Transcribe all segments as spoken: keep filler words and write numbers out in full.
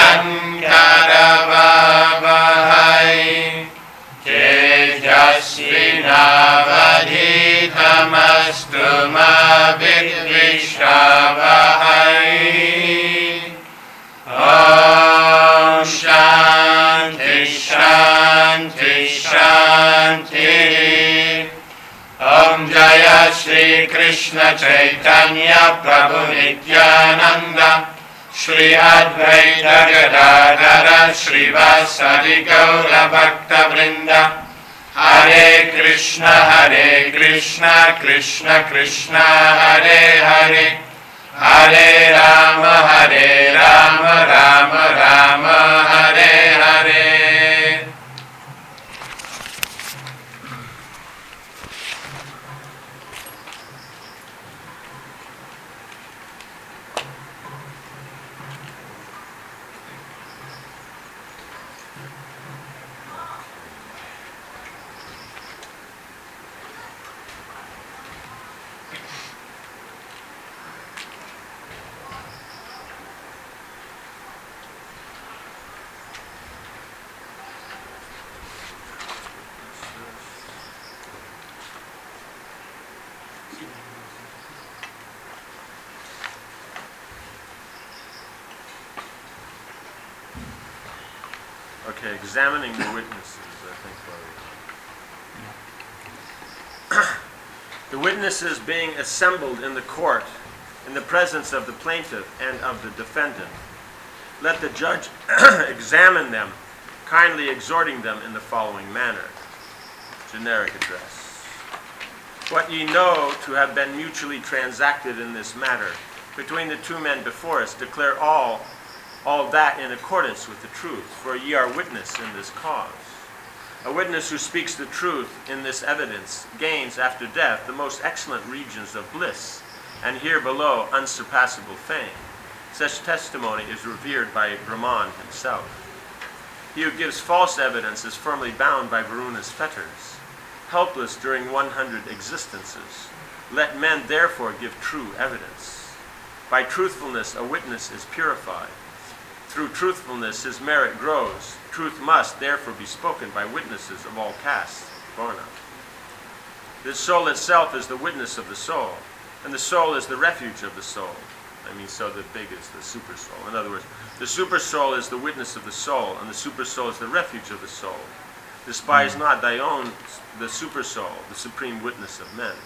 Sankaravavahai Tejasvinavadhitamastu ma vidvishavahai. Om Shanti Shanti Shanti. Om Jaya Shri Krishna Chaitanya Prabhu Nityananda Shri Advaita Gadadhara Shri Vasadi Gaura Bhakta Vrinda. Hare Krishna Hare Krishna Krishna Krishna Hare Hare Hare Rama Hare Rama Rama Rama Hare Hare. Okay, examining the witnesses, I think. The witnesses being assembled in the court, in the presence of the plaintiff and of the defendant, let the judge examine them, kindly exhorting them in the following manner. Generic address. What ye know to have been mutually transacted in this matter between the two men before us, declare all all that in accordance with the truth, for ye are witness in this cause. A witness who speaks the truth in this evidence gains after death the most excellent regions of bliss, and here below unsurpassable fame. Such testimony is revered by Brahman himself. He who gives false evidence is firmly bound by Varuna's fetters, helpless during one hundred existences. Let men therefore give true evidence. By truthfulness a witness is purified. Through truthfulness his merit grows. Truth must therefore be spoken by witnesses of all castes, Varna. The soul itself is the witness of the soul, and the soul is the refuge of the soul. I mean, so the big is the super soul. In other words, the super soul is the witness of the soul, and the super soul is the refuge of the soul. Despise mm. not thy own, the super soul, the supreme witness of men.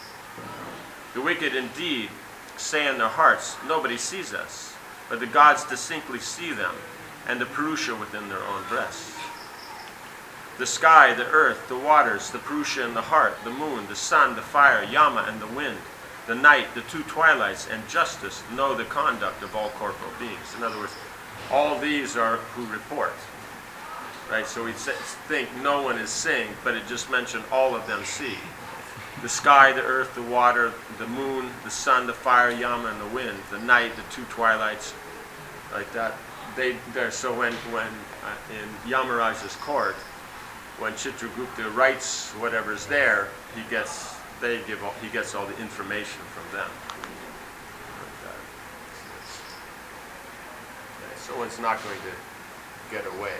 The wicked indeed say in their hearts, nobody sees us. But the gods distinctly see them, and the Purusha within their own breasts. The sky, the earth, the waters, the Purusha in the heart, the moon, the sun, the fire, Yama and the wind, the night, the two twilights, and justice know the conduct of all corporal beings. In other words, all these are who report. Right? So we think no one is seeing, but it just mentioned all of them see. The sky, the earth, the water, the moon, the sun, the fire, Yama, and the wind, the night, the two twilights, like that. They, they're, so when, when uh, in Yamaraja's court, when Chitragupta writes whatever's there, he gets, they give all, he gets all the information from them. Like that. Okay, so one's not going to get away.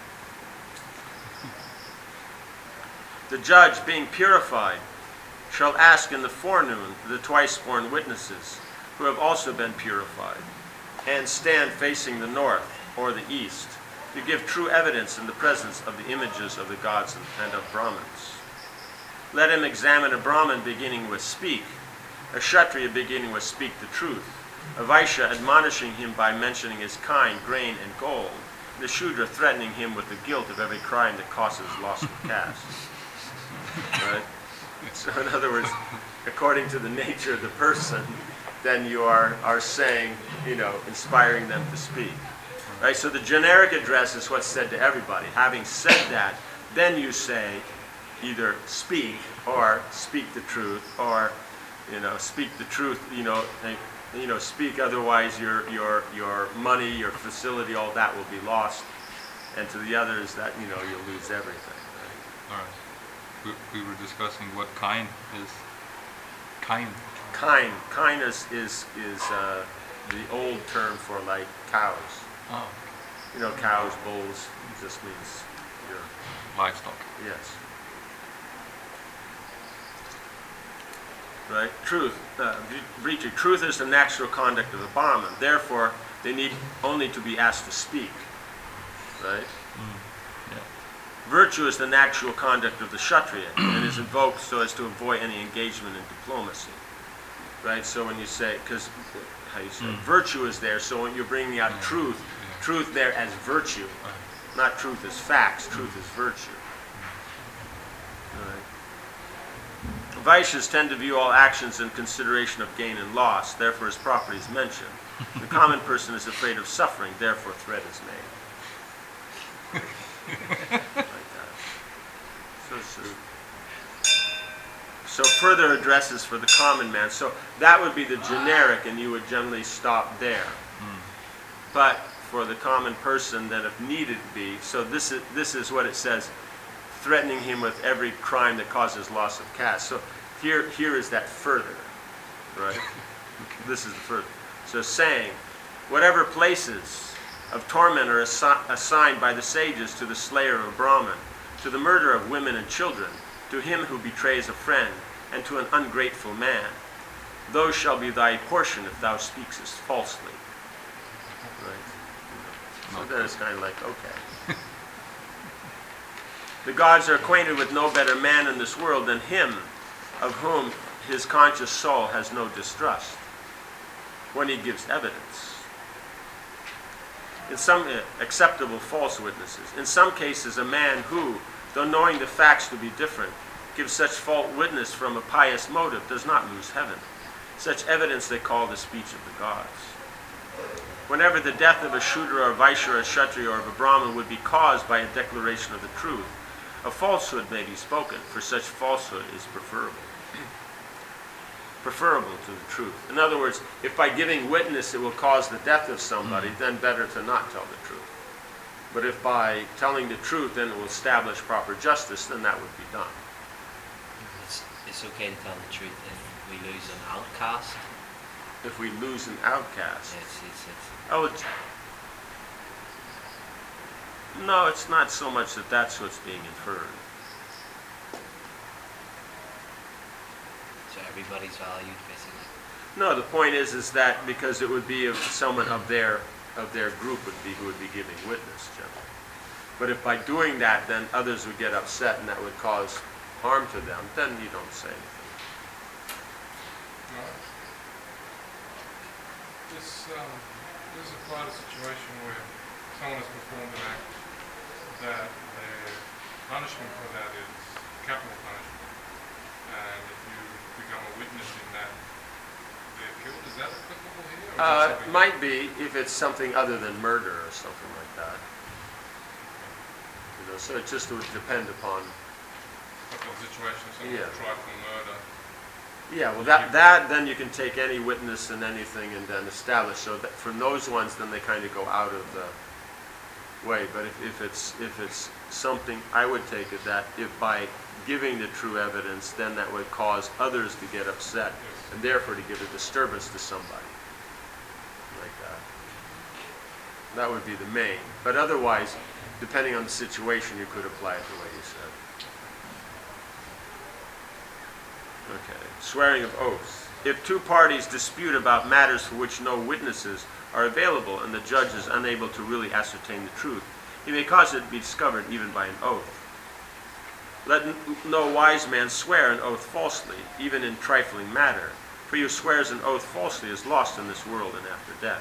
The judge, being purified, shall ask in the forenoon the twice-born witnesses, who have also been purified, and stand facing the north or the east, to give true evidence in the presence of the images of the gods and of Brahmins. Let him examine a Brahmin beginning with speak, a Kshatriya beginning with speak the truth, a Vaishya admonishing him by mentioning his kind, grain, and gold, the Shudra threatening him with the guilt of every crime that causes loss of caste. Right? So in other words, according to the nature of the person, then you are, are saying, you know, inspiring them to speak. Right? So the generic address is what's said to everybody. Having said that, then you say either speak or speak the truth, or, you know, speak the truth, you know, and, you know, speak, otherwise your, your, your money, your facility, all that will be lost. And to the others that, you know, you'll lose everything. Right? All right. We were discussing what kind is kind. Kind. Kind is is, is uh, the old term for like cows. Oh. You know, cows, bulls, it just means your, Livestock. yes. Right? Truth, uh, breaching. Truth is the natural conduct of the Brahman. Therefore, they need only to be asked to speak. Right? Yeah. Virtue is the natural conduct of the Kshatriya and is invoked so as to avoid any engagement in diplomacy. Right? So when you say, because, how you say, Mm. virtue is there, so when you're bringing out Yeah. truth, Yeah. truth there as virtue, Right. not truth as facts, truth as virtue. Right. Vaishyas tend to view all actions in consideration of gain and loss, therefore his property is mentioned. The common person is afraid of suffering, therefore threat is made. Like that. So, so, so further addresses for the common man. So that would be the generic, and you would generally stop there. But for the common person, then if needed be, so this is this is what it says, threatening him with every crime that causes loss of caste. So here here is that further, right? This is the further. So saying, whatever places of torment are assi- assigned by the sages to the slayer of a Brahmin, to the murder of women and children, to him who betrays a friend, and to an ungrateful man, those shall be thy portion if thou speakest falsely. Right? So then it's kind of like, okay. The gods are acquainted with no better man in this world than him of whom his conscious soul has no distrust when he gives evidence. In some uh, acceptable false witnesses. In some cases, a man who, though knowing the facts to be different, gives such false witness from a pious motive does not lose heaven. Such evidence they call the speech of the gods. Whenever the death of a Shudra or a Vaishya or a Kshatriya or of a Brahmin would be caused by a declaration of the truth, a falsehood may be spoken, for such falsehood is preferable. Preferable to the truth. In other words, if by giving witness it will cause the death of somebody, mm. then better to not tell the truth. But if by telling the truth then it will establish proper justice, then that would be done. It's, it's okay to tell the truth if we lose an outcast. If we lose an outcast. It's, it's, it's, Oh, it's, no, it's not so much that that's what's being inferred. so everybody's valued, basically. No, the point is, is that because it would be of someone of their of their group would be who would be giving witness, generally. But if by doing that, then others would get upset and that would cause harm to them, then you don't say anything. Right. This, um, this is quite a situation where someone has performed an act that the punishment for that is capital punishment. And if you become a witness in that they're killed, is that applicable here? Or is Uh, that it might be if it's something other than murder or something like that. You know, so it just would depend upon. a situation of someone Yeah. tried for murder? Yeah, well, that that then you can take any witness and anything and then establish. So that from those ones, then they kind of go out of the way. But if, if it's if it's something, I would take it that if by giving the true evidence, then that would cause others to get upset, and therefore to give a disturbance to somebody like that. That would be the main. But otherwise, depending on the situation, you could apply it the way you said. Okay. Swearing of oaths. If two parties dispute about matters for which no witnesses are available and the judge is unable to really ascertain the truth, he may cause it to be discovered even by an oath. Let n- no wise man swear an oath falsely, even in trifling matter, for he who swears an oath falsely is lost in this world and after death.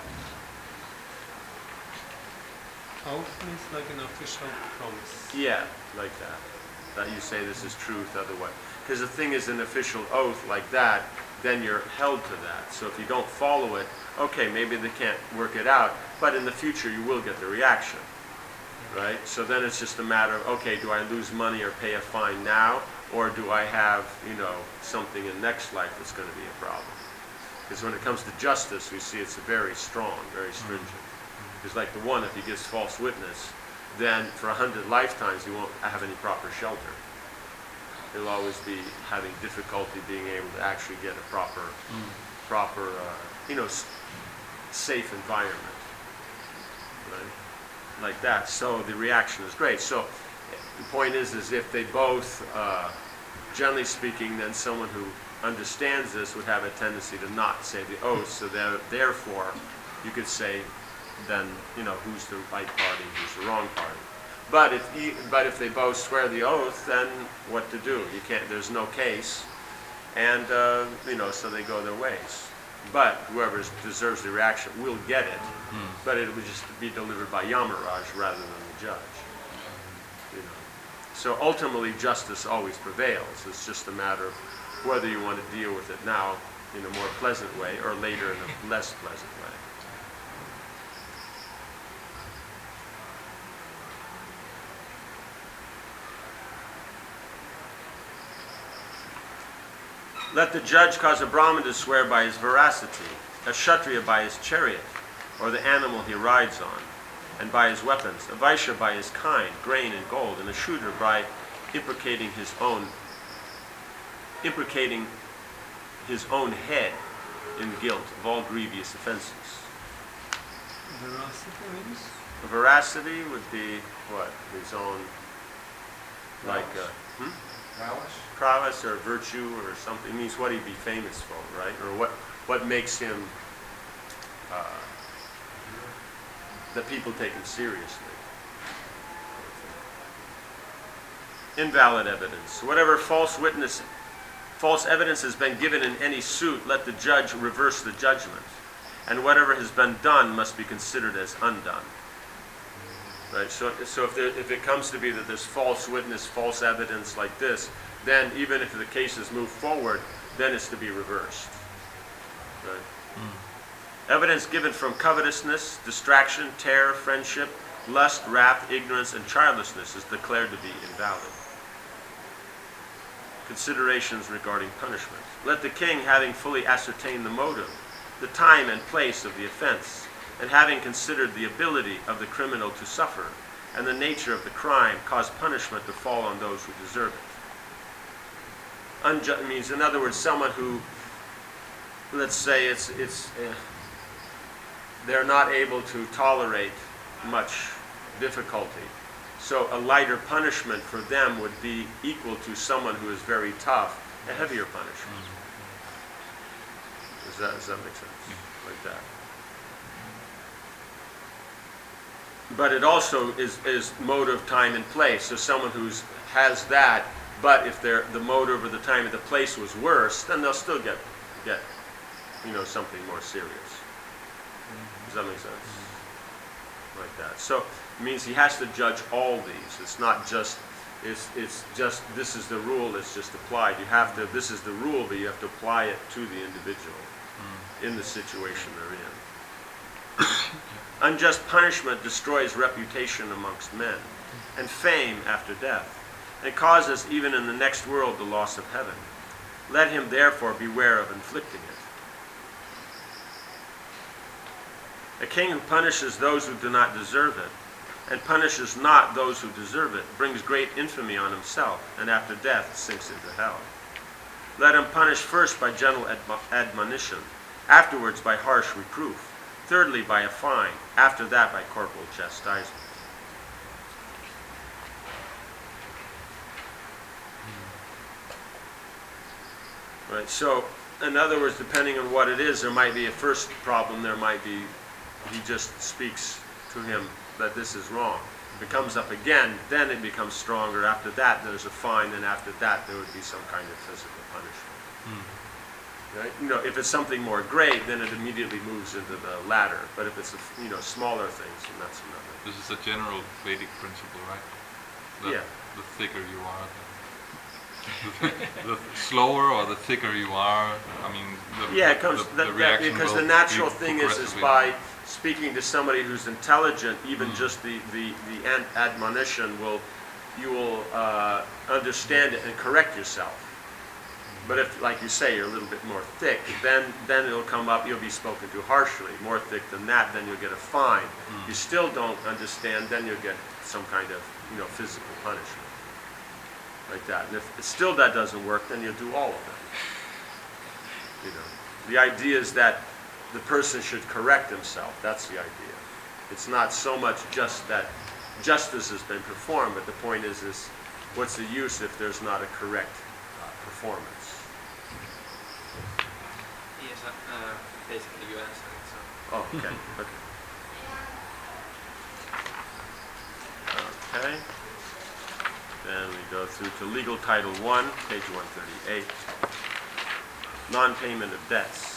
Oath means like an official promise. Yeah, like that. That you say this is truth, otherwise. Because the thing is an official oath like that, then you're held to that. So if you don't follow it, okay, maybe they can't work it out, but in the future you will get the reaction, right? So then it's just a matter of, okay, do I lose money or pay a fine now, or do I have, you know, something in next life that's going to be a problem? Because when it comes to justice, we see it's very strong, very stringent. Because like the one, if he gives false witness, then for a hundred lifetimes he won't have any proper shelter. He'll always be having difficulty being able to actually get a proper, mm. proper, uh, you know, s- safe environment. Right? like that. So the reaction is great. So the point is, is if they both, uh, generally speaking, then someone who understands this would have a tendency to not say the oath. So there, therefore, you could say, then you know who's the right party, who's the wrong party. But if he, but if they both swear the oath, then what to do? You can't. There's no case, and uh, you know, so they go their ways. But whoever deserves the reaction will get it. Mm. But it would just be delivered by Yamaraj rather than the judge. You know. So ultimately, justice always prevails. It's just a matter of whether you want to deal with it now in a more pleasant way or later in a less pleasant way. Let the judge cause a Brahmin to swear by his veracity, a Kshatriya by his chariot, or the animal he rides on, and by his weapons, a Vaishya by his kind, grain and gold, and a Shudra by imprecating his own, imprecating his own head in guilt of all grievous offenses. Veracity means? Veracity would be what? His own, like, uh, hmm? Prowess? prowess or virtue or something. It means what he'd be famous for, right? Or what, what makes him, uh, that people take him seriously. Invalid evidence. Whatever false witness, false evidence has been given in any suit, let the judge reverse the judgment. And whatever has been done must be considered as undone. Right? So, so if, there, if it comes to be that there's false witness, false evidence like this, then even if the case is moved forward, then it's to be reversed. Right? Mm. Evidence given from covetousness, distraction, terror, friendship, lust, wrath, ignorance, and childlessness is declared to be invalid. Considerations regarding punishment. Let the king, having fully ascertained the motive, the time and place of the offense, and having considered the ability of the criminal to suffer, and the nature of the crime, cause punishment to fall on those who deserve it. Unjust means, in other words, someone who, let's say, it's it's uh, they're not able to tolerate much difficulty. So a lighter punishment for them would be equal to someone who is very tough, a heavier punishment. Does that, does that make sense? Like that. But it also is, is motive, time, and place. So someone who has that, but if they're, the motive or the time or the place was worse, then they'll still get, get you know, something more serious. Does that make sense? Like that. So it means he has to judge all these. It's not just, it's, it's just, this is the rule, it's just applied. You have to, this is the rule, but you have to apply it to the individual mm. in the situation they're in. Unjust punishment destroys reputation amongst men, and fame after death, and causes even in the next world the loss of heaven. Let him therefore beware of inflicting it. A king who punishes those who do not deserve it, and punishes not those who deserve it, brings great infamy on himself, and after death sinks into hell. Let him punish first by gentle admo- admonition, afterwards by harsh reproof, thirdly by a fine, after that by corporal chastisement. Right, so in other words, depending on what it is, there might be a first problem, there might be, he just speaks to him that this is wrong. If it comes up again, then it becomes stronger. After that, there's a fine, and after that, there would be some kind of physical punishment. Mm. Right? You know, if it's something more grave, then it immediately moves into the latter. But if it's a, you know, smaller things, then that's another. This is a general Vedic principle, right? The, yeah. The thicker you are, the, the slower or the thicker you are. I mean, the, yeah, it comes the, that, the that, because the natural be thing is is by speaking to somebody who's intelligent. Even mm. just the the the ad- admonition will you will uh, understand it and correct yourself. But if, like you say, you're a little bit more thick, then then it'll come up, you'll be spoken to harshly. More thick than that, then you'll get a fine. Mm. You still don't understand, then you'll get some kind of, you know, physical punishment. Like that. And if still that doesn't work, then you'll do all of them. You know. The idea is that the person should correct himself. That's the idea. It's not so much just that justice has been performed, but the point is, is what's the use if there's not a correct uh, performance? Yes, uh, uh, basically you answered it. So. Oh, okay, okay. Okay. Then we go through to Legal Title one, page one thirty-eight. Non-payment of debts.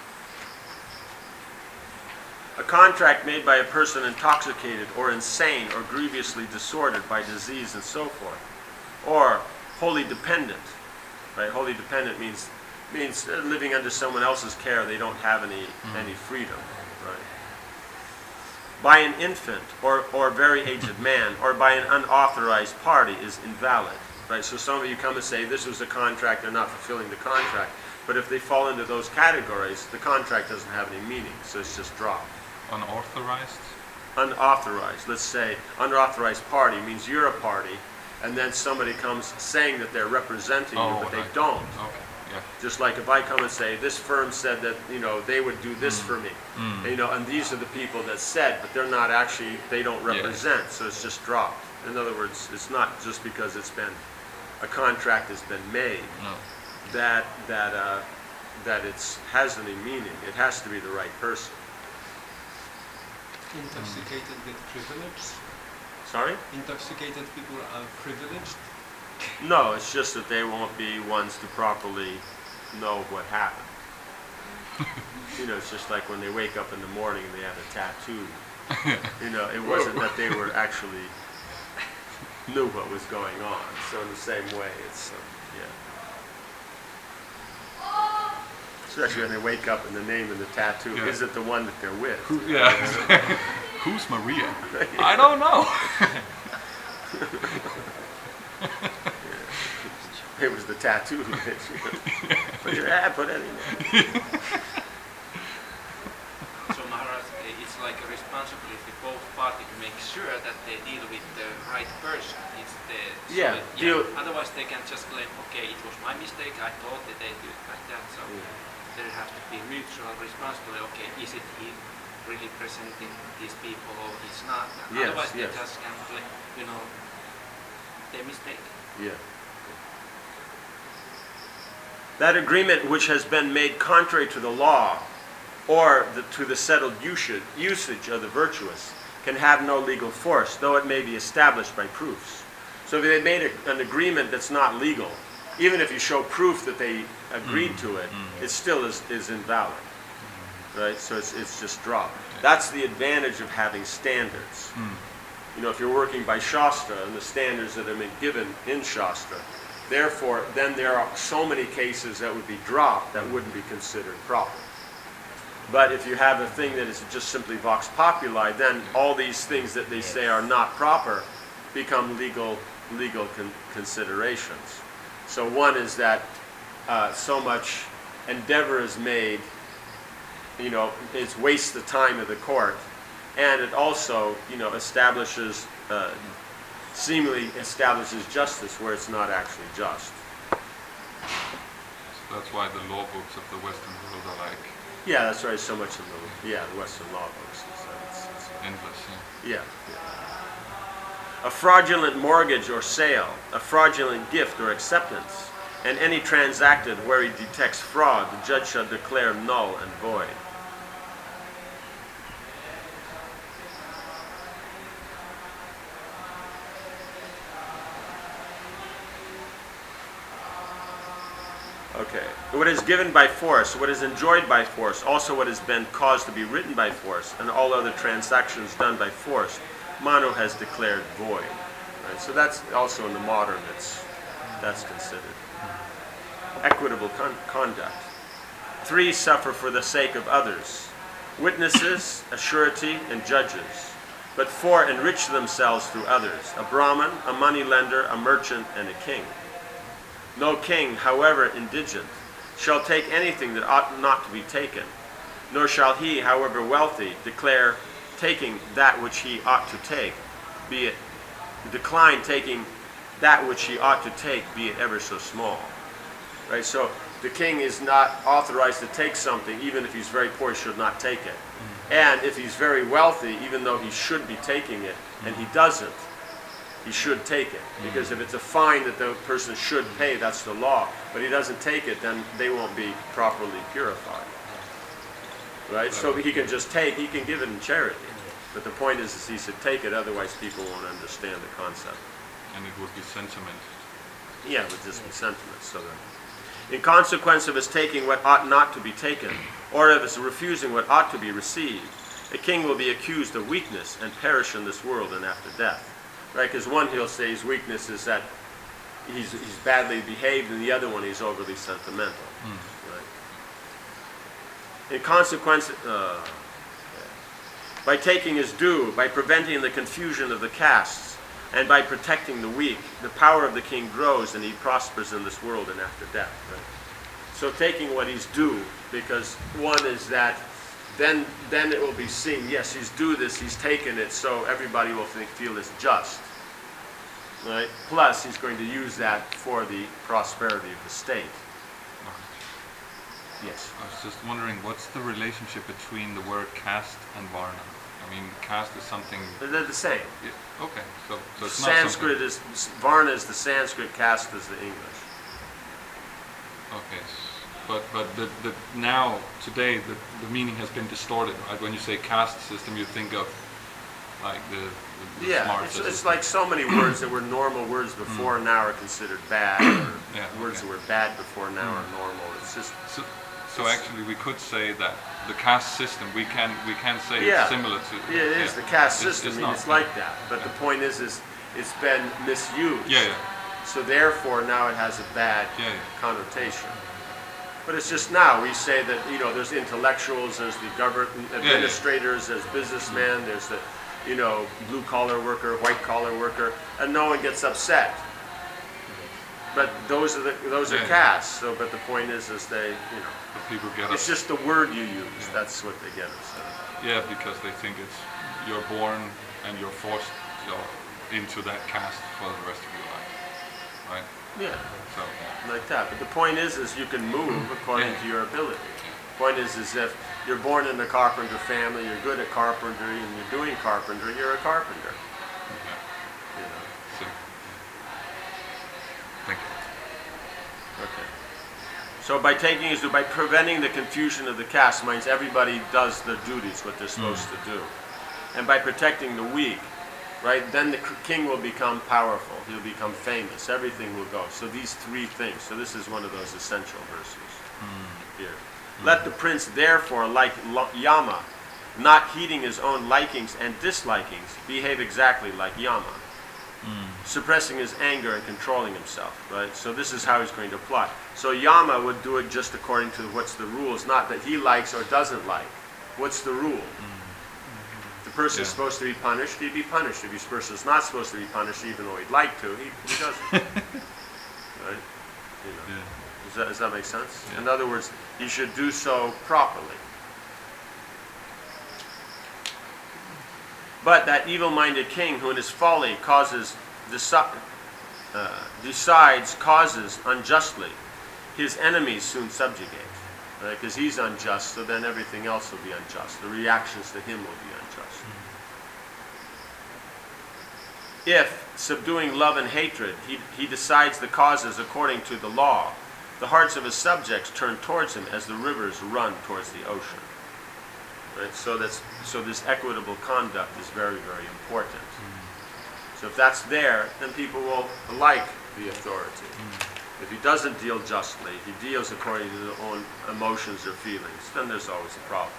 A contract made by a person intoxicated or insane or grievously disordered by disease and so forth, or wholly dependent, right? Wholly dependent means means uh, living under someone else's care. They don't have any any freedom, right? By an infant or or very aged man or by an unauthorized party is invalid, right? So some of you come and say this was a contract, they're not fulfilling the contract. But if they fall into those categories, the contract doesn't have any meaning, so it's just dropped. Unauthorized? Unauthorized, let's say, unauthorized party means you're a party, and then somebody comes saying that they're representing Oh, you, but they right. don't. Okay, yeah. Just like if I come and say, this firm said that, you know, they would do this for me. Mm. And, you know, and these are the people that said, but they're not actually, they don't Yeah. represent, so it's just dropped. In other words, it's not just because it's been, a contract has been made, No. that that uh, that it's has any meaning. It has to be the right person. Intoxicated with privilege? Sorry? Intoxicated people are privileged? No, it's just that they won't be ones to properly know what happened. You know, it's just like when they wake up in the morning and they have a tattoo. You know, it wasn't that they were actually knew what was going on. So in the same way, it's, um, yeah. Especially when they wake up and the name in the tattoo, Yeah. is it the one that they're with? Who, yeah. Who's Maria? I don't know. It was the tattoo. Put your ad, put it in there. So Maharaj, uh, it's like a responsibility for both parties to make sure that they deal with the right person. It's the, so Yeah, it- deal- Otherwise they can just claim, okay, it was my mistake, I thought that they do it like that. So Yeah. there has to be mutual responsibility. Okay, is it he really presenting these people or he's not? Yes, Otherwise yes. they just can claim, you know, their mistake. Yeah. That agreement which has been made contrary to the law or the, to the settled usage, usage of the virtuous can have no legal force, though it may be established by proofs. So if they made a, an agreement that's not legal, even if you show proof that they agreed to it, it still is, is invalid. Right? So it's, it's just dropped. That's the advantage of having standards. You know, if you're working by Shastra and the standards that have been given in Shastra, therefore, then there are so many cases that would be dropped that wouldn't be considered proper. But if you have a thing that is just simply vox populi, then all these things that they say are not proper become legal legal con considerations. So one is that uh, so much endeavor is made, you know, it's waste the time of the court, and it also, you know, establishes, uh, seemingly establishes justice where it's not actually just. So that's why the law books of the Western world are like Yeah, that's right. So much in the yeah the Western law books. Is that it's, it's, endless. Yeah. yeah, yeah. A fraudulent mortgage or sale, a fraudulent gift or acceptance, and any transacted where he detects fraud, the judge shall declare null and void. Okay. What is given by force, what is enjoyed by force, also what has been caused to be written by force, and all other transactions done by force, Manu has declared void. Right? So that's also in the modern, it's, that's considered. Equitable con conduct. Three suffer for the sake of others. Witnesses, a surety, and judges. But four enrich themselves through others. A Brahmin, a moneylender, a merchant, and a king. No king, however indigent, shall take anything that ought not to be taken, nor shall he, however wealthy, declare taking that which he ought to take, be it decline taking that which he ought to take, be it ever so small. Right? So the king is not authorized to take something, even if he's very poor, he should not take it. And if he's very wealthy, even though he should be taking it, and he doesn't, he should take it. Because if it's a fine that the person should pay, that's the law. But he doesn't take it, then they won't be properly purified. Right? So he can just take, he can give it in charity. But the point is, is he should take it, otherwise people won't understand the concept. And it would be sentiment. Yeah, it would just be sentiment. So that, in consequence of his taking what ought not to be taken, or of his refusing what ought to be received, a king will be accused of weakness and perish in this world and after death. Right? Because one, he'll say his weakness is that he's, he's badly behaved, and the other one, he's overly sentimental. Mm. Right? In consequence, uh, by taking his due, by preventing the confusion of the castes, and by protecting the weak, the power of the king grows and he prospers in this world and after death. Right? So taking what he's due, because one is that then then it will be seen, yes, he's due this, he's taken it, so everybody will think, feel it's just. Right? Plus, he's going to use that for the prosperity of the state. Yes. I was just wondering, what's the relationship between the word caste and varna? I mean, caste is something... They're the same. Yeah, okay, so, so it's Sanskrit not something... is, Varna is the Sanskrit, caste is the English. Okay, but but the, the now, today, the, the meaning has been distorted, right? When you say caste system, you think of like the, the, the Yeah, smart it's, system. it's like so many words that were normal words before now are considered bad, or Yeah, words okay. that were bad before now are normal. It's just... So, so actually, we could say that the caste system, we can we can say Yeah. it's similar to... Yeah, it is the caste It's- system. it's I mean, not, it's yeah. like that. But the point is, is it's been misused. Yeah, yeah, So therefore, now it has a bad yeah, yeah. connotation. But it's just now we say that, you know, there's intellectuals, there's the government administrators, there's businessmen, there's the, you know, blue collar worker, white collar worker, and no one gets upset. But those are the those are Yeah. castes. So, but the point is, is they, you know, But people get it's us... just the word you use. Yeah. That's what they get upset about. Yeah, because they think it's you're born and you're forced you know, into that caste for the rest of your life, right? Yeah. So yeah. Like that. But the point is, is you can move according Yeah. to your ability. Point is, is if you're born in a carpenter family, you're good at carpentry, and you're doing carpentry, you're a carpenter. Okay. You know. So, thank you. Okay. So by taking is by preventing the confusion of the caste means everybody does their duties, what they're supposed to do, and by protecting the weak, right? Then the c- king will become powerful. He'll become famous. Everything will go. So these three things. So this is one of those essential verses here. Let the prince therefore, like Lo- Yama, not heeding his own likings and dislikings, behave exactly like Yama, suppressing his anger and controlling himself, right? So this is how he's going to apply. So Yama would do it just according to what's the rules, not that he likes or doesn't like. What's the rule? If the person's Yeah. supposed to be punished, he'd be punished. If this person's not supposed to be punished, even though he'd like to, he, he doesn't. Right? You know. Yeah. Does that, does that make sense? Yeah. In other words, he should do so properly. But that evil-minded king who in his folly causes, deci- uh, decides, causes unjustly, his enemies soon subjugate. Because he's unjust, so then everything else will be unjust. The reactions to him will be unjust. If, subduing love and hatred, he, he decides the causes according to the law, the hearts of his subjects turn towards him as the rivers run towards the ocean. Right? So that's so this equitable conduct is very, very important. So if that's there, then people will like the authority. If he doesn't deal justly, he deals according to their own emotions or feelings, then there's always a problem.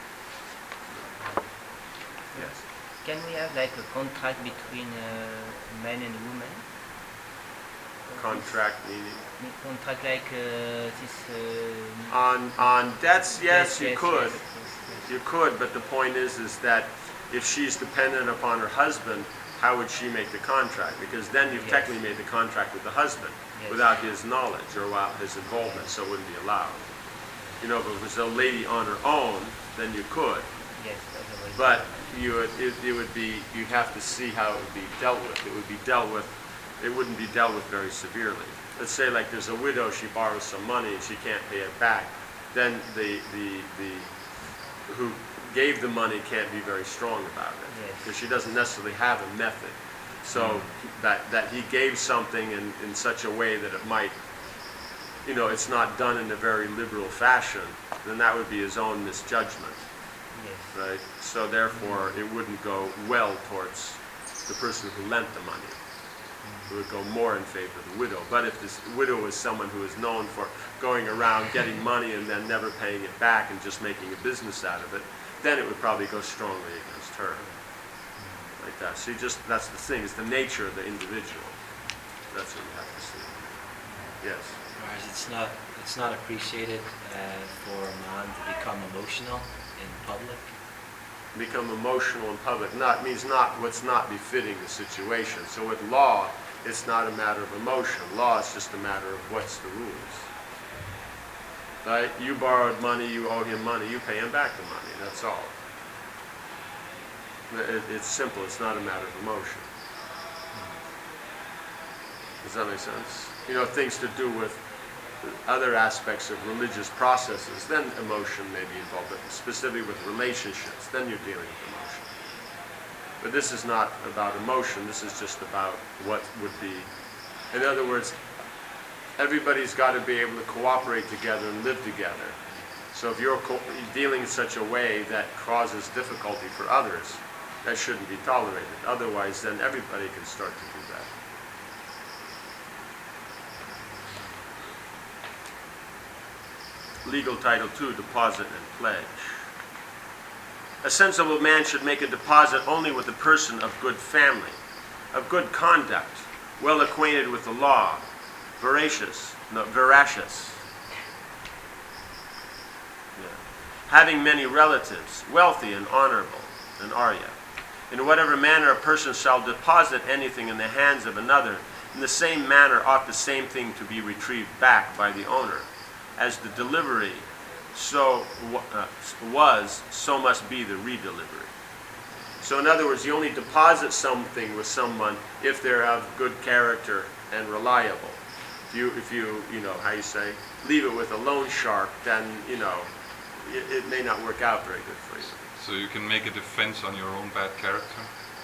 Yes. Can we have like a contract between uh, men and women? Contract meaning? Contract like uh, this. Uh, On on debts, yes, you yes, could. yes, yes, You could, but the point is, is that if she's dependent upon her husband, how would she make the contract? Because then you've Yes. technically made the contract with the husband Yes. without his knowledge or without his involvement, so it wouldn't be allowed. You know, if it was a lady on her own, then you could. yes, otherwise. But you would, it, it would be, you'd have to see how it would be dealt with. It would be dealt with it wouldn't be dealt with very severely. Let's say like there's a widow, she borrows some money and she can't pay it back. Then the, the, the who gave the money can't be very strong about it, Yes. because she doesn't necessarily have a method. So that, that he gave something in, in such a way that it might, you know, it's not done in a very liberal fashion, then that would be his own misjudgment, Yes. right? So therefore, it wouldn't go well towards the person who lent the money. It would go more in favor of the widow. But if this widow is someone who is known for going around getting money and then never paying it back and just making a business out of it, then it would probably go strongly against her. Like that. So you just, that's the thing, it's the nature of the individual. That's what you have to see. Yes. Whereas it's not, it's not appreciated uh, for a man to become emotional in public. Become emotional in public not means not what's not befitting the situation. So with law, it's not a matter of emotion. Law is just a matter of what's the rules. Right? You borrowed money, you owe him money, you pay him back the money. That's all. It, it's simple. It's not a matter of emotion. Does that make sense? You know, things to do with other aspects of religious processes, then emotion may be involved, but specifically with relationships, then you're dealing with emotion. But this is not about emotion, this is just about what would be, in other words, everybody's got to be able to cooperate together and live together. So if you're co dealing in such a way that causes difficulty for others, that shouldn't be tolerated. Otherwise, then everybody can start to do that. Legal Title two, Deposit and Pledge. A sensible man should make a deposit only with a person of good family, of good conduct, well acquainted with the law, veracious, no, veracious, yeah. Having many relatives, wealthy and honorable, an Arya. In whatever manner a person shall deposit anything in the hands of another, in the same manner ought the same thing to be retrieved back by the owner. As the delivery so uh, was, so must be the redelivery. So in other words, you only deposit something with someone if they're of good character and reliable. If you, if you, you know, how you say, leave it with a loan shark, then, you know, it, it may not work out very good for you. So you can make a defense on your own bad character?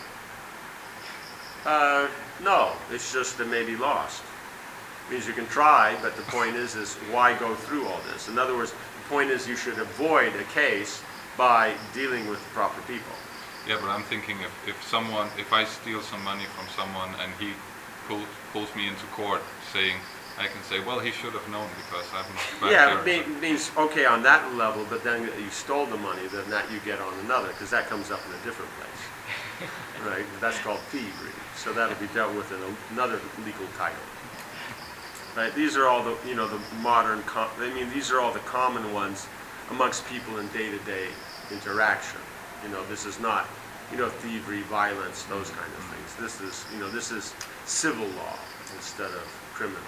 Uh, no, it's just it may be lost. Means you can try, but the point is, is why go through all this? In other words, the point is you should avoid a case by dealing with the proper people. Yeah, but I'm thinking if, if someone, if I steal some money from someone and he pull, pulls me into court saying, I can say, well, he should have known because I'm bad Yeah, character. it mean- means, okay, on that level, but then you stole the money, then that you get on another, because that comes up in a different place. Right? That's called thievery. So that'll be dealt with in a, another legal title. Right? These are all the, you know, the modern, com I mean, these are all the common ones amongst people in day-to-day interaction. You know, this is not, you know, thievery, violence, those kind of things. This is, you know, this is civil law instead of criminal.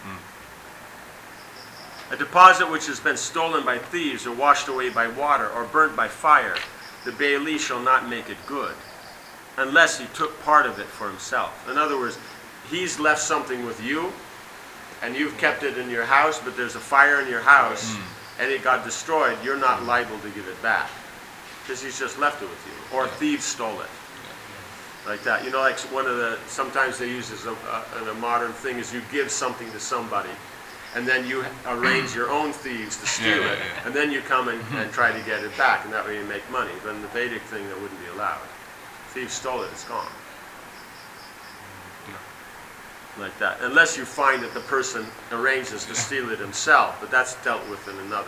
A deposit which has been stolen by thieves or washed away by water or burnt by fire, the bailee shall not make it good, unless he took part of it for himself. In other words, he's left something with you, and you've kept it in your house, but there's a fire in your house, mm. and it got destroyed, you're not liable to give it back, because he's just left it with you. Or thieves stole it. Like that. You know, like one of the, sometimes they use as a, uh, in a modern thing is you give something to somebody, and then you arrange your own thieves to steal yeah, it, yeah, yeah. and then you come and, and try to get it back, and that way you make money. But in the Vedic thing, that wouldn't be allowed. Thieves stole it, it's gone. Like that. Unless you find that the person arranges to steal it himself, but that's dealt with in another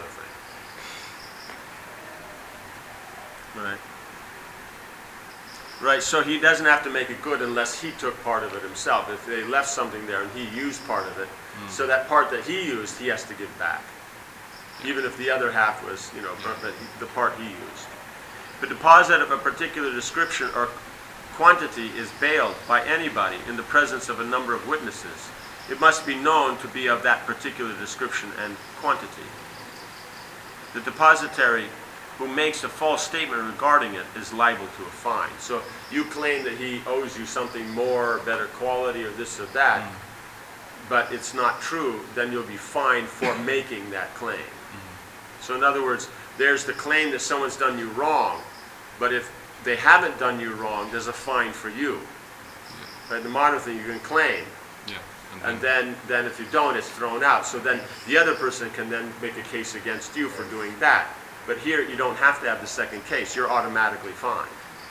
thing. Right. Right, so he doesn't have to make it good unless he took part of it himself. If they left something there and he used part of it, mm. so that part that he used, he has to give back. Even if the other half was, you know, but the part he used. The deposit of a particular description or quantity is bailed by anybody in the presence of a number of witnesses. It must be known to be of that particular description and quantity. The depositary who makes a false statement regarding it is liable to a fine. So you claim that he owes you something more, better quality, or this or that, Mm. but it's not true, then you'll be fined for making that claim. So in other words, there's the claim that someone's done you wrong, but if they haven't done you wrong, there's a fine for you. Right? The modern thing, you can claim, Yeah. and then, then if you don't, it's thrown out. So then the other person can then make a case against you for doing that. But here, you don't have to have the second case. You're automatically fined.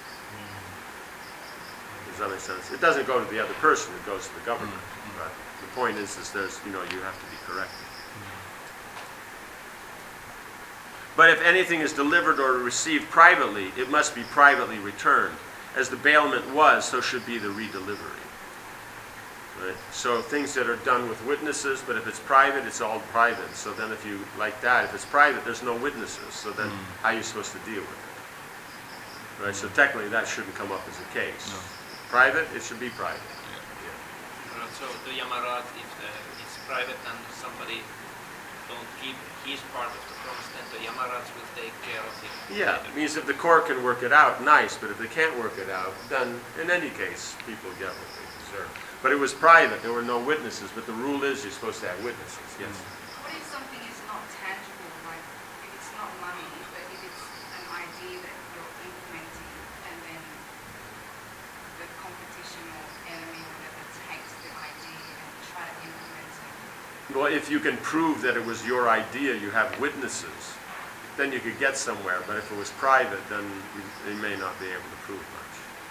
Does that make sense? It doesn't go to the other person, it goes to the government. But the point is, is there's, you know, you have to be corrected. But if anything is delivered or received privately, it must be privately returned. As the bailment was, so should be the redelivery. Right? So things that are done with witnesses, but if it's private, it's all private. So then if you, like that, if it's private, there's no witnesses. So then how are you supposed to deal with it? Right? So technically that shouldn't come up as a case. No. Private, it should be private. Alright, so the Yamarat, if the, it's private and somebody don't keep his part of the promise, then the Yamarats will take care of it. Yeah, later. it means if the court can work it out, nice, but if they can't work it out, then in any case, people get what they deserve. But it was private, there were no witnesses, but the rule is you're supposed to have witnesses, yes. What if something is not tangible, like if it's not money, but if it's an idea that you're implementing and then the competition or enemy or whatever takes the idea and try to implement it? Well, if you can prove that it was your idea, you have witnesses, then you could get somewhere, but if it was private, then you, you may not be able to prove much.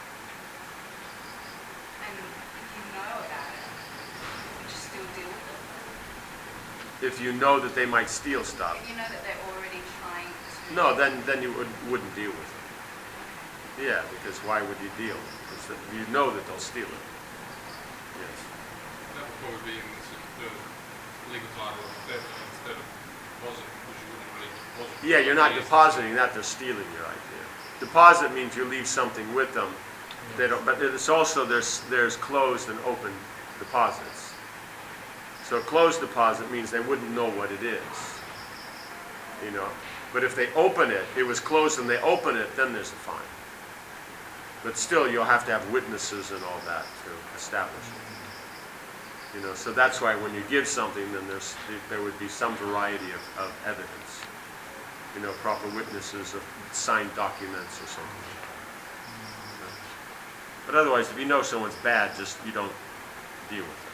And if you know about it, would you still deal with it? If you know that they might steal stuff, If you know that they're already trying to... no, then, then you would, wouldn't deal with it. Yeah, because why would you deal? Because that- you know that they'll steal it. Yes. That would probably be in the, s- the legal title of theft instead of deposit, which you wouldn't really deposit. Yeah, you're not depositing that, they're stealing your idea. Deposit means you leave something with them. They don't, but it's also, there's, there's closed and open deposits. So a closed deposit means they wouldn't know what it is, you know? But if they open it, it was closed and they open it, then there's a fine. But still, you'll have to have witnesses and all that to establish it. You know, so that's why when you give something, then there's, there would be some variety of, of evidence. You know, proper witnesses of signed documents or something. But otherwise, if you know someone's bad, just, you don't deal with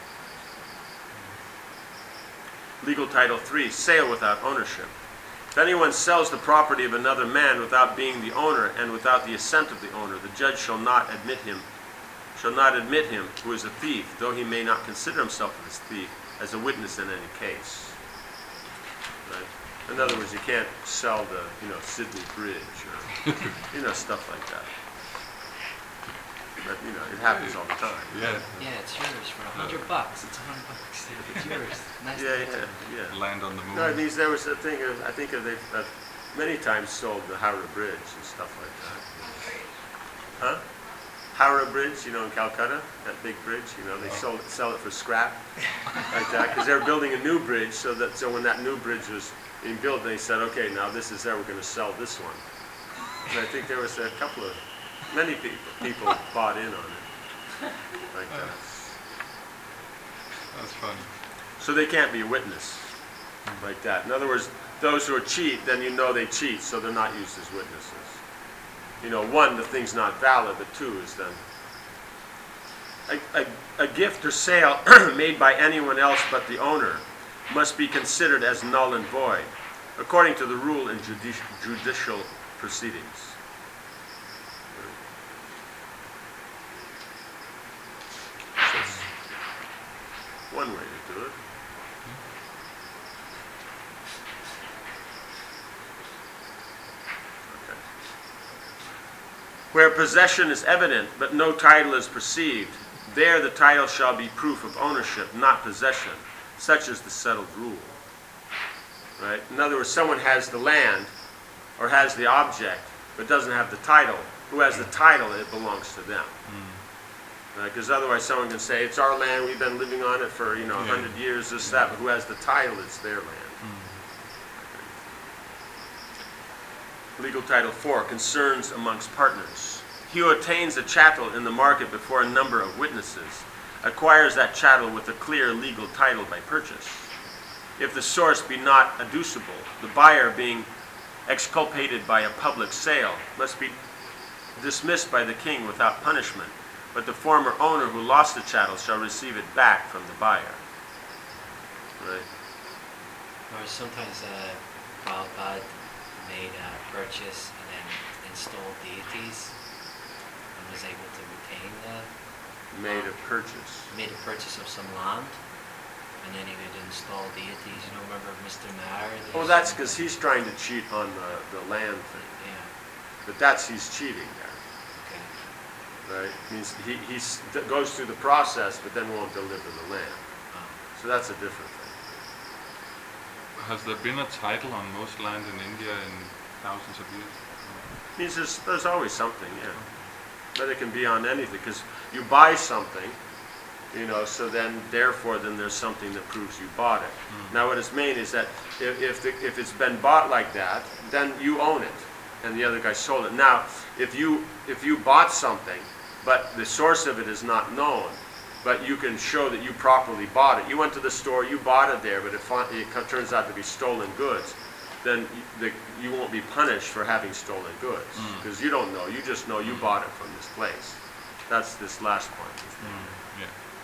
it. Legal Title three, sale without ownership. If anyone sells the property of another man without being the owner and without the assent of the owner, the judge shall not admit him, shall not admit him who is a thief, though he may not consider himself as a thief, as a witness in any case. Right? In other words, you can't sell the, you know, Sydney Bridge or, you know, stuff like that. But, you know, it happens all the time. Yeah. Yeah, it's yours for a hundred bucks. It's a hundred bucks. It's yours. Nice. Yeah, to yeah, yeah. Land on the moon. No, it means there was a thing, of, I think of they've uh, many times sold the Howrah Bridge and stuff like that. Huh? Howrah Bridge, you know, in Calcutta, that big bridge, you know, they sold it, sell it for scrap, like that, because they were building a new bridge, so that, so when that new bridge was being built, they said, okay, now this is there, we're going to sell this one. And I think there was a couple of, many people, people bought in on it, like that. That's funny. So they can't be a witness like that. In other words, those who are cheat, then you know they cheat, so they're not used as witnesses. You know, one, the thing's not valid, but two is then. A, a, a gift or sale made by anyone else but the owner must be considered as null and void, according to the rule in judici- judicial proceedings. That's one way to do it. Okay. Where possession is evident, but no title is perceived, there the title shall be proof of ownership, not possession. Such is the settled rule. Right? In other words, someone has the land or has the object, but doesn't have the title. Who has the title, it belongs to them. Because otherwise someone can say, it's our land, we've been living on it for, you know, a Yeah. hundred years, this, that, but who has the title, it's their land. Legal title four, concerns amongst partners. He who attains a chattel in the market before a number of witnesses acquires that chattel with a clear legal title by purchase. If the source be not adducible, the buyer being exculpated by a public sale must be dismissed by the king without punishment, but the former owner who lost the chattel shall receive it back from the buyer. Right? Or sometimes uh, Prabhupada made a purchase and then installed deities and was able to retain the... Made a purchase. Made a purchase of some land and then he would install deities. You know, remember Mister Nair? Oh, that's because he's trying to cheat on the, the land thing. Yeah. But that's, he's cheating there. Okay. Right? Means he he's, goes through the process but then won't deliver the land. Oh. So that's a different thing. Has there been a title on most land in India in thousands of years? Means there's, there's always something, yeah. But it can be on anything, because you buy something, you know, so then, therefore, then there's something that proves you bought it. Mm. Now, what it's mean is that if, if, the, if it's been bought like that, then you own it, and the other guy sold it. Now, if you, if you bought something, but the source of it is not known, but you can show that you properly bought it. You went to the store, you bought it there, but it, it turns out to be stolen goods. Then you, the, you won't be punished for having stolen goods, because mm. you don't know. You just know you mm. bought it from this place. That's this last point. Mm. Yeah.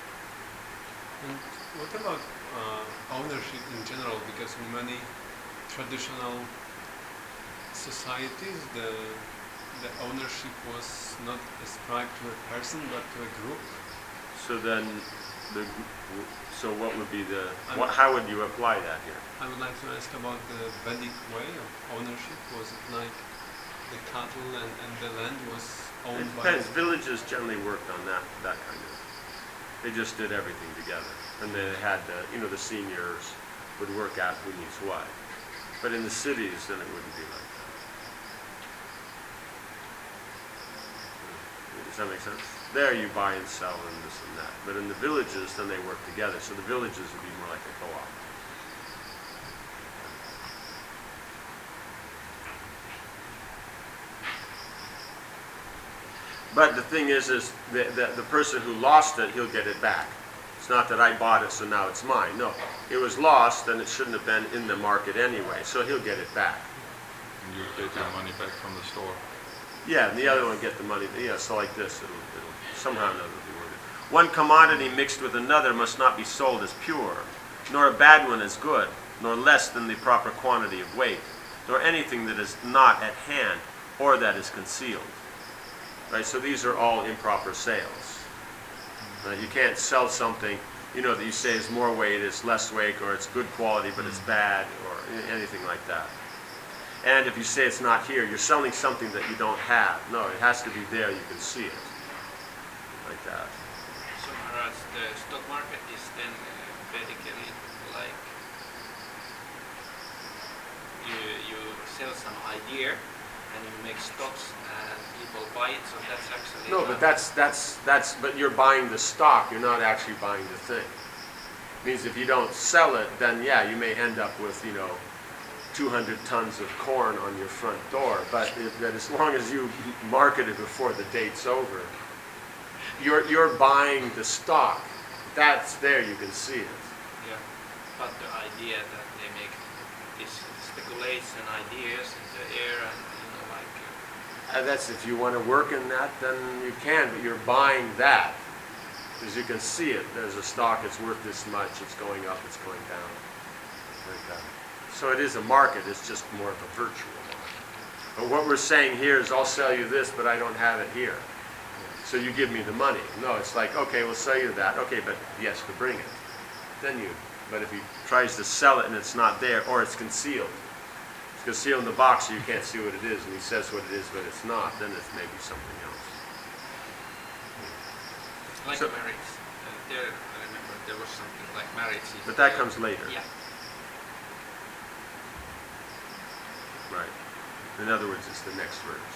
And what about uh, ownership in general? Because in many traditional societies, the the ownership was not ascribed to a person but to a group. So then, the so what would be the what, how would you apply that here? I would like to ask about the Vedic way of ownership. Was it like the cattle and, and the land was owned It by... depends. Villages generally worked on that that kind of. They just did everything together, and they had the, you know, the seniors would work out who needs what. But in the cities, then it wouldn't be like that. Does that make sense? There you buy and sell and this and that. But in the villages, then they work together. So the villages would be more like a co-op. But the thing is, is the, the, the person who lost it, he'll get it back. It's not that I bought it, so now it's mine. No, it was lost, and it shouldn't have been in the market anyway, so he'll get it back. And you get your money back from the store. Yeah, and the other one get the money. Yeah, so like this, it'll, it'll somehow or another be worth it. One commodity mixed with another must not be sold as pure, nor a bad one as good, nor less than the proper quantity of weight, nor anything that is not at hand or that is concealed. Right, so these are all improper sales. Uh, you can't sell something, you know, that you say is more weight, it's less weight, or it's good quality but it's bad, or anything like that. And if you say it's not here, you're selling something that you don't have. No, it has to be there, you can see it. Like that. So Maharaj, the stock market is then uh, basically like you, you sell some idea and you make stocks and people buy it, so that's actually... No, but that's, that's, that's, but you're buying the stock, you're not actually buying the thing. It means if you don't sell it, then yeah, you may end up with, you know, two hundred tons of corn on your front door, but if, that as long as you market it before the date's over, you're, you're buying the stock. That's there, you can see it. Yeah, but the idea that they make these speculation ideas in the air and, you know, like... Uh, Uh, that's if you want to work in that, then you can, but you're buying that. Because you can see it. There's a stock, it's worth this much, it's going up, it's going down. Like that. So it is a market, it's just more of a virtual market. But what we're saying here is, I'll sell you this, but I don't have it here. So you give me the money. No, it's like, okay, we'll sell you that. Okay, but yes, to bring it. Then you, but if he tries to sell it and it's not there, or it's concealed, concealed in the box so you can't see what it is, and he says what it is but it's not, then it's maybe something else. Like So- marriage. Uh, there, I remember there was something like marriage. is But that there. comes later. Yeah. Right. In other words, it's the next verse.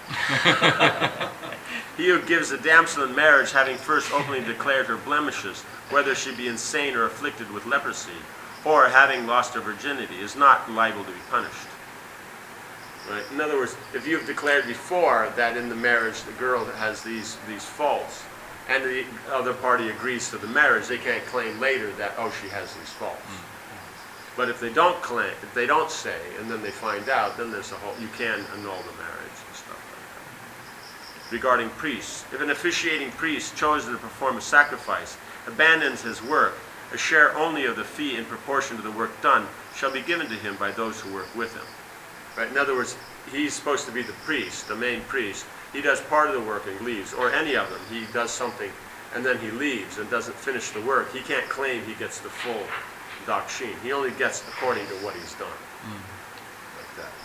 He who gives a damsel in marriage, having first openly declared her blemishes, whether she be insane or afflicted with leprosy, or having lost her virginity, is not liable to be punished. Right? In other words, if you've declared before that in the marriage the girl has these, these faults, and the other party agrees to the marriage, they can't claim later that, oh, she has these faults. But if they don't claim, if they don't say, and then they find out, then there's a whole, you can annul the marriage and stuff like that. Regarding priests, if an officiating priest chosen to perform a sacrifice abandons his work, a share only of the fee in proportion to the work done shall be given to him by those who work with him. Right? In other words, he's supposed to be the priest, the main priest. He does part of the work and leaves, or any of them. He does something and then he leaves and doesn't finish the work. He can't claim he gets the full dakshin. He only gets according to what he's done. Mm. Like that.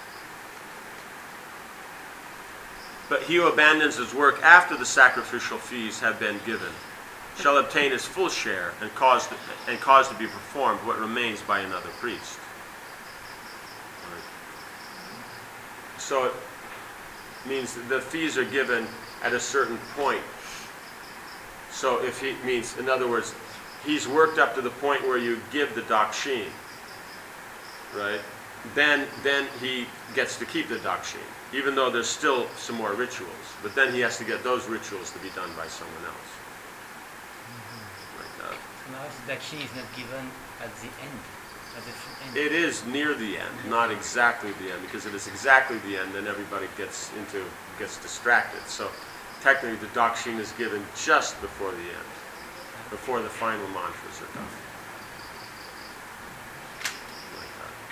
But he who abandons his work after the sacrificial fees have been given shall obtain his full share and cause to, and cause to be performed what remains by another priest. Right. So it means that the fees are given at a certain point. So if he means, in other words, he's worked up to the point where you give the dakshin, right? Then, then he gets to keep the dakshin, even though there's still some more rituals. But then he has to get those rituals to be done by someone else. Mm-hmm. Like that. So now the dakshin is not given at the end. At the end. It is near the end, not exactly the end, because if it's exactly the end, then everybody gets into gets distracted. So technically, the dakshin is given just before the end, before the final mantras are done. Like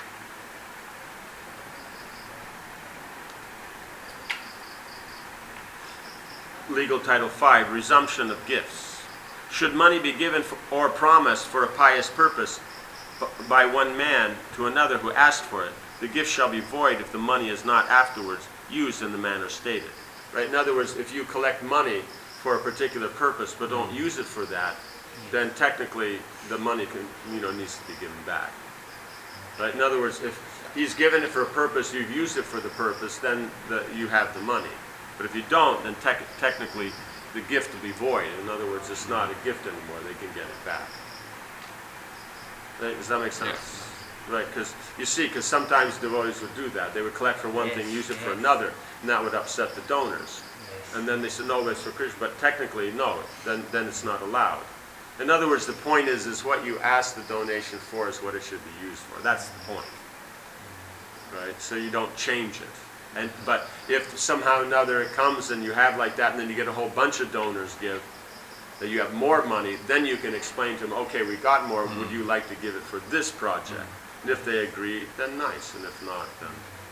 that. Legal Title five, Resumption of Gifts. Should money be given for, or promised for a pious purpose by one man to another who asked for it, the gift shall be void if the money is not afterwards used in the manner stated. Right? In other words, if you collect money for a particular purpose but don't use it for that, then technically the money can, you know, needs to be given back. Right? In other words, if he's given it for a purpose, you've used it for the purpose, then the, you have the money. But if you don't, then te technically the gift will be void. In other words, it's not a gift anymore. They can get it back. Right? Does that make sense? Yes. Right, because you see, because sometimes devotees would do that. They would collect for one Yes, thing, use it yes. for another, and that would upset the donors. Yes. And then they said, no, it's for Krishna. But technically, no, then, then it's not allowed. In other words, the point is, is what you ask the donation for is what it should be used for. That's the point. Right? So you don't change it. And, but if somehow or another it comes and you have like that, and then you get a whole bunch of donors give, that you have more money, then you can explain to them, okay, we got more, would you like to give it for this project? And if they agree, then nice, and if not, then...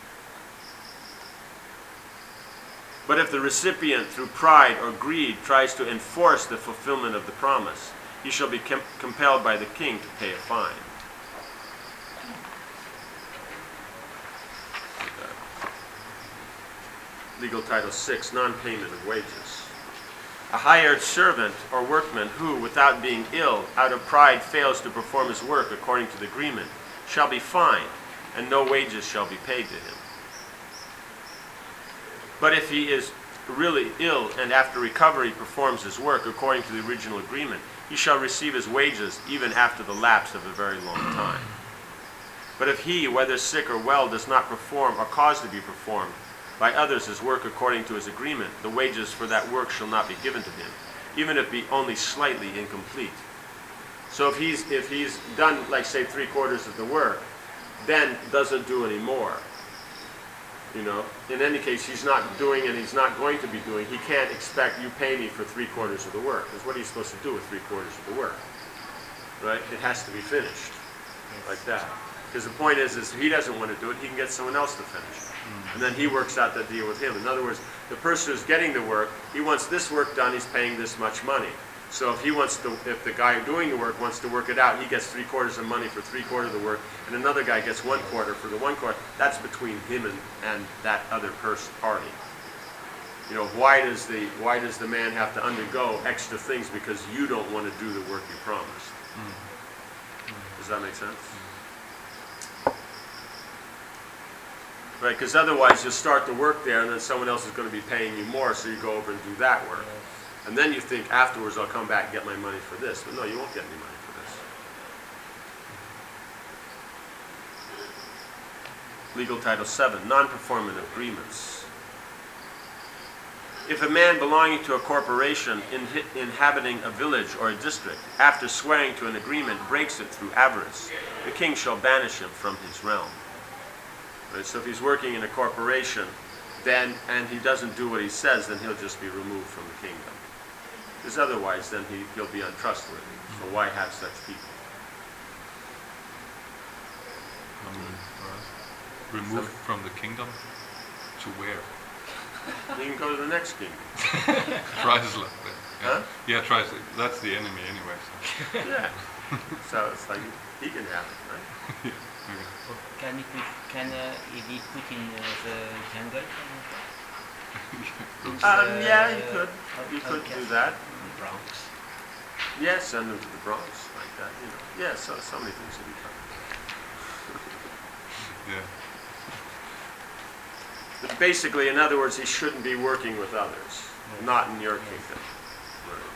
But if the recipient, through pride or greed, tries to enforce the fulfillment of the promise, he shall be com compelled by the king to pay a fine. Legal Title six, non-payment of wages. A hired servant or workman who, without being ill, out of pride fails to perform his work according to the agreement, shall be fined, and no wages shall be paid to him. But if he is really ill and after recovery performs his work according to the original agreement, he shall receive his wages even after the lapse of a very long time. But if he, whether sick or well, does not perform or cause to be performed by others his work according to his agreement, the wages for that work shall not be given to him, even if it be only slightly incomplete. So if he's, if he's done, like say, three quarters of the work, then doesn't do any more, you know, in any case, he's not doing and he's not going to be doing, he can't expect you pay me for three quarters of the work, because what are you supposed to do with three quarters of the work, right? It has to be finished, like that. Because the point is, is if he doesn't want to do it, he can get someone else to finish it. And then he works out that deal with him. In other words, the person who's getting the work, he wants this work done, he's paying this much money. So if he wants to, if the guy doing the work wants to work it out, he gets three quarters of money for three quarters of the work, and another guy gets one quarter for the one quarter. That's between him and, and that other person party. You know, why does the why does the man have to undergo extra things because you don't want to do the work you promised? Does that make sense? Right, because otherwise you'll start the work there and then someone else is going to be paying you more, so you go over and do that work. And then you think afterwards I'll come back and get my money for this. But no, you won't get any money for this. Legal Title seven, non-performance of agreements. If a man belonging to a corporation inhi- inhabiting a village or a district, after swearing to an agreement, breaks it through avarice, the king shall banish him from his realm. Right, so if he's working in a corporation, then and he doesn't do what he says, then he'll just be removed from the kingdom. Because otherwise, then he, he'll be untrustworthy. So why have such people? Um, Removed from the kingdom to where? You can go to the next kingdom. Chrysler. Yeah. Huh? Yeah, Chrysler. That's the enemy anyway. So. Yeah. So it's like he can have it, right? Okay. Can it be, can uh, it be put in uh, the jungle? In Um, the, yeah, you could. uh, You could okay. do that. The Bronx. Yeah, send them to the Bronx like that. You know. Yeah. So so many things to be done. Yeah. But basically, in other words, he shouldn't be working with others, not in your kingdom. Right.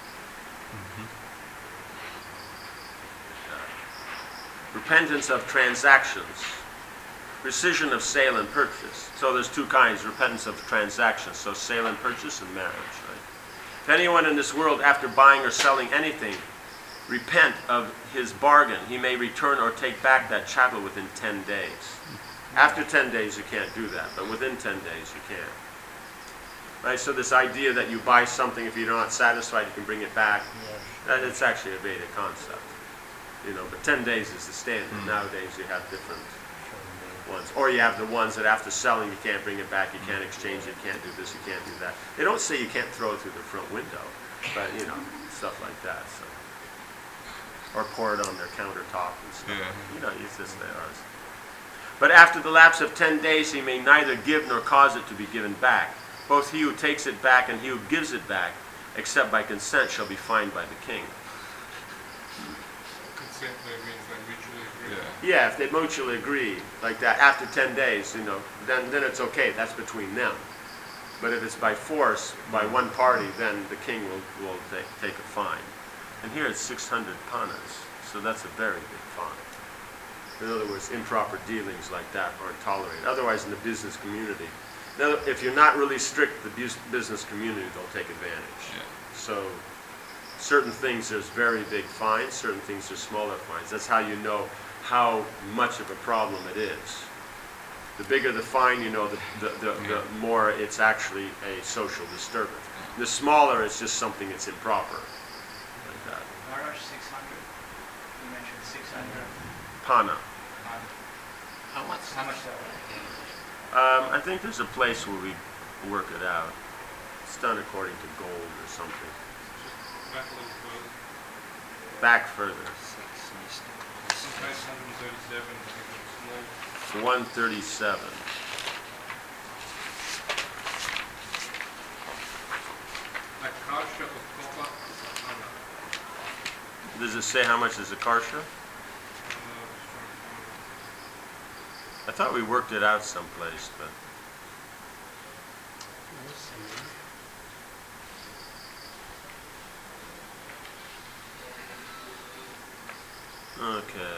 Uh, repentance of transactions, rescission of sale and purchase. So there's two kinds: repentance of transactions, so sale and purchase, and marriage. Right? If anyone in this world, after buying or selling anything, repent of his bargain, he may return or take back that chattel within ten days. After ten days, you can't do that, but within ten days, you can. Right? So this idea that you buy something, if you're not satisfied, you can bring it back, Yes. that, it's actually a Vedic concept. You know, but ten days is the standard. Mm. Nowadays, you have different ones. Or you have the ones that after selling, you can't bring it back, you can't exchange it, you can't do this, you can't do that. They don't say you can't throw it through the front window, but, you know, stuff like that. So. Or pour it on their countertop and stuff. Yeah. You know, it's just they are. But after the lapse of ten days, he may neither give nor cause it to be given back. Both he who takes it back and he who gives it back, except by consent, shall be fined by the king. Consent there means they mutually agree. Yeah. Yeah, if they mutually agree like that, after ten days, you know, then, then it's okay. That's between them. But if it's by force, by one party, then the king will, will take, take a fine. And here it's six hundred panas, so that's a very big fine. In other words, improper dealings like that aren't tolerated. Otherwise, in the business community, now, if you're not really strict, the bus- business community, they'll take advantage. Yeah. So, certain things there's very big fines, certain things there's smaller fines. That's how you know how much of a problem it is. The bigger the fine, you know, the, the, the, the more it's actually a social disturbance. The smaller, it's just something that's improper. Like that. Maraj six hundred. You mentioned six hundred. Pana. How much? How much that was? Um, I think there's a place where we work it out. It's done according to gold or something. Back a little further. Back further. On page one thirty-seven, I think it's small. one thirty-seven. A kasha of copper, ana. Does it say how much is a karsha? Uh, just trying to find I thought we worked it out someplace, but okay.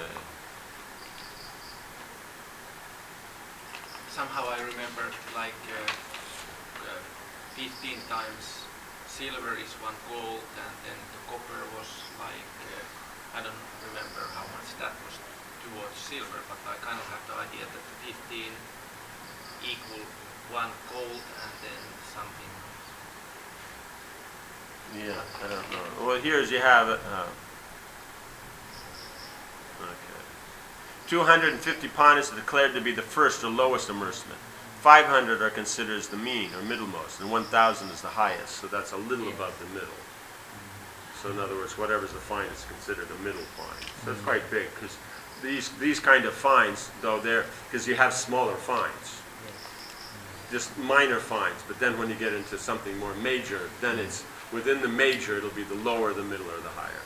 Somehow I remember like uh, uh, fifteen times silver is one gold, and then the copper was like, uh, I don't remember how much that was towards silver, but I kind of have the idea that the fifteen equal one gold and then something. Yeah, I don't know. Well, here's you have it. Uh, okay. two hundred fifty panas are declared to be the first or lowest immersement. five hundred are considered as the mean or middlemost, and one thousand is the highest. So that's a little above the middle. So in other words, whatever's the fine is considered a middle fine. So it's quite big because these these kind of fines, though, they're because you have smaller fines, just minor fines. But then when you get into something more major, then it's within the major. It'll be the lower, the middle, or the higher.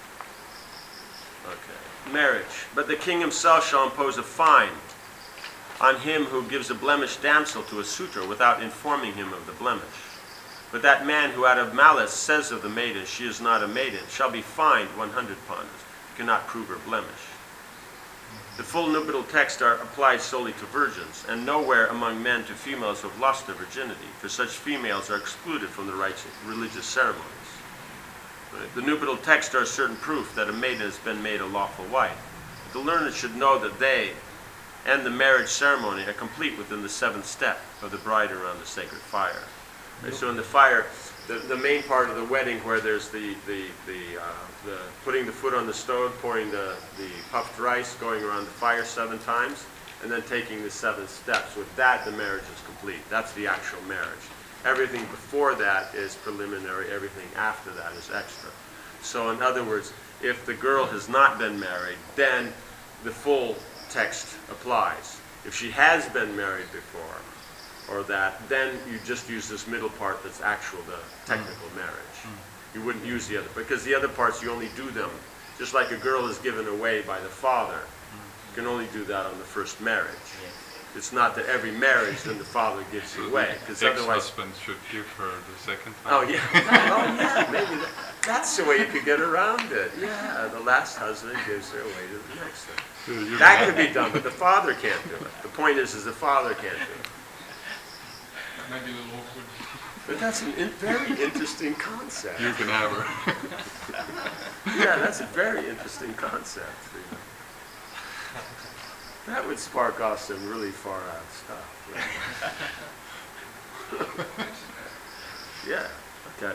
Okay. Marriage. But the king himself shall impose a fine on him who gives a blemished damsel to a suitor without informing him of the blemish. But that man who out of malice says of the maiden, she is not a maiden, shall be fined one hundred pounds, cannot prove her blemish. The full nuptial text are applied solely to virgins, and nowhere among men to females who have lost their virginity, for such females are excluded from the rites of religious ceremonies. The nuptial text are a certain proof that a maiden has been made a lawful wife. The learned should know that they and the marriage ceremony are complete within the seventh step of the bride around the sacred fire. Right, so in the fire, the, the main part of the wedding where there's the, the, the, uh, the putting the foot on the stove, pouring the, the puffed rice, going around the fire seven times, and then taking the seven steps. With that, the marriage is complete. That's the actual marriage. Everything before that is preliminary. Everything after that is extra. So in other words, if the girl has not been married, then the full text applies. If she has been married before, or that, then you just use this middle part that's actual, the technical mm. marriage. Mm. You wouldn't use the other, because the other parts you only do them, just like a girl is given away by the father. Mm. You can only do that on the first marriage. Yes. It's not that every marriage then the father gives you away, because otherwise... ex-husband should give her the second time. Oh yeah, oh yeah, maybe that, that's the way you could get around it. Yeah, the last husband gives her away to the next one. That could be done, but the father can't do it. The point is, is the father can't do it. Maybe a little awkward. But that's a in, very interesting concept. You can have her. Yeah, that's a very interesting concept. You know. That would spark off some really far out stuff. Right? Yeah, okay.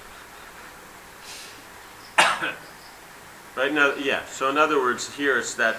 Right now, yeah, so in other words, here it's that.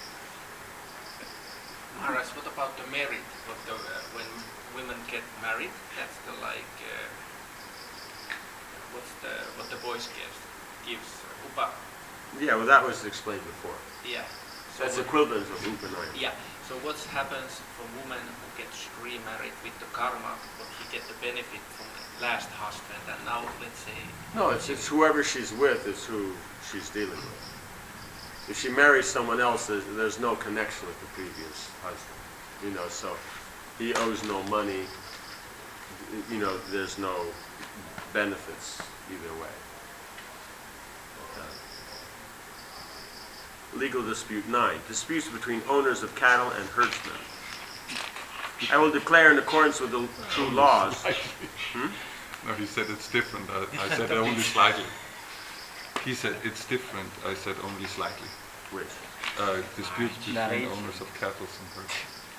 Maharaj, what about the merit? What the, uh, when women get married, that's the like, uh, what's the, what the boys gives, gives uh, upa. Yeah, well that was explained before. Yeah. So that's equivalent of upanayana. Yeah. So what happens for woman who gets remarried with the karma, what he get the benefit from the last husband, and now let's say... No, it's, it's whoever she's with is who she's dealing with. If she marries someone else, there's, there's no connection with the previous husband. You know, so he owes no money. You know, there's no benefits either way. Okay. Legal dispute nine. Disputes between owners of cattle and herdsmen. I will declare in accordance with the true laws. Hmm? No, he said it's different. I, I said only slightly. He said it's different. I said only slightly. Which? Uh, disputes between Marriage. owners of cattle and herds.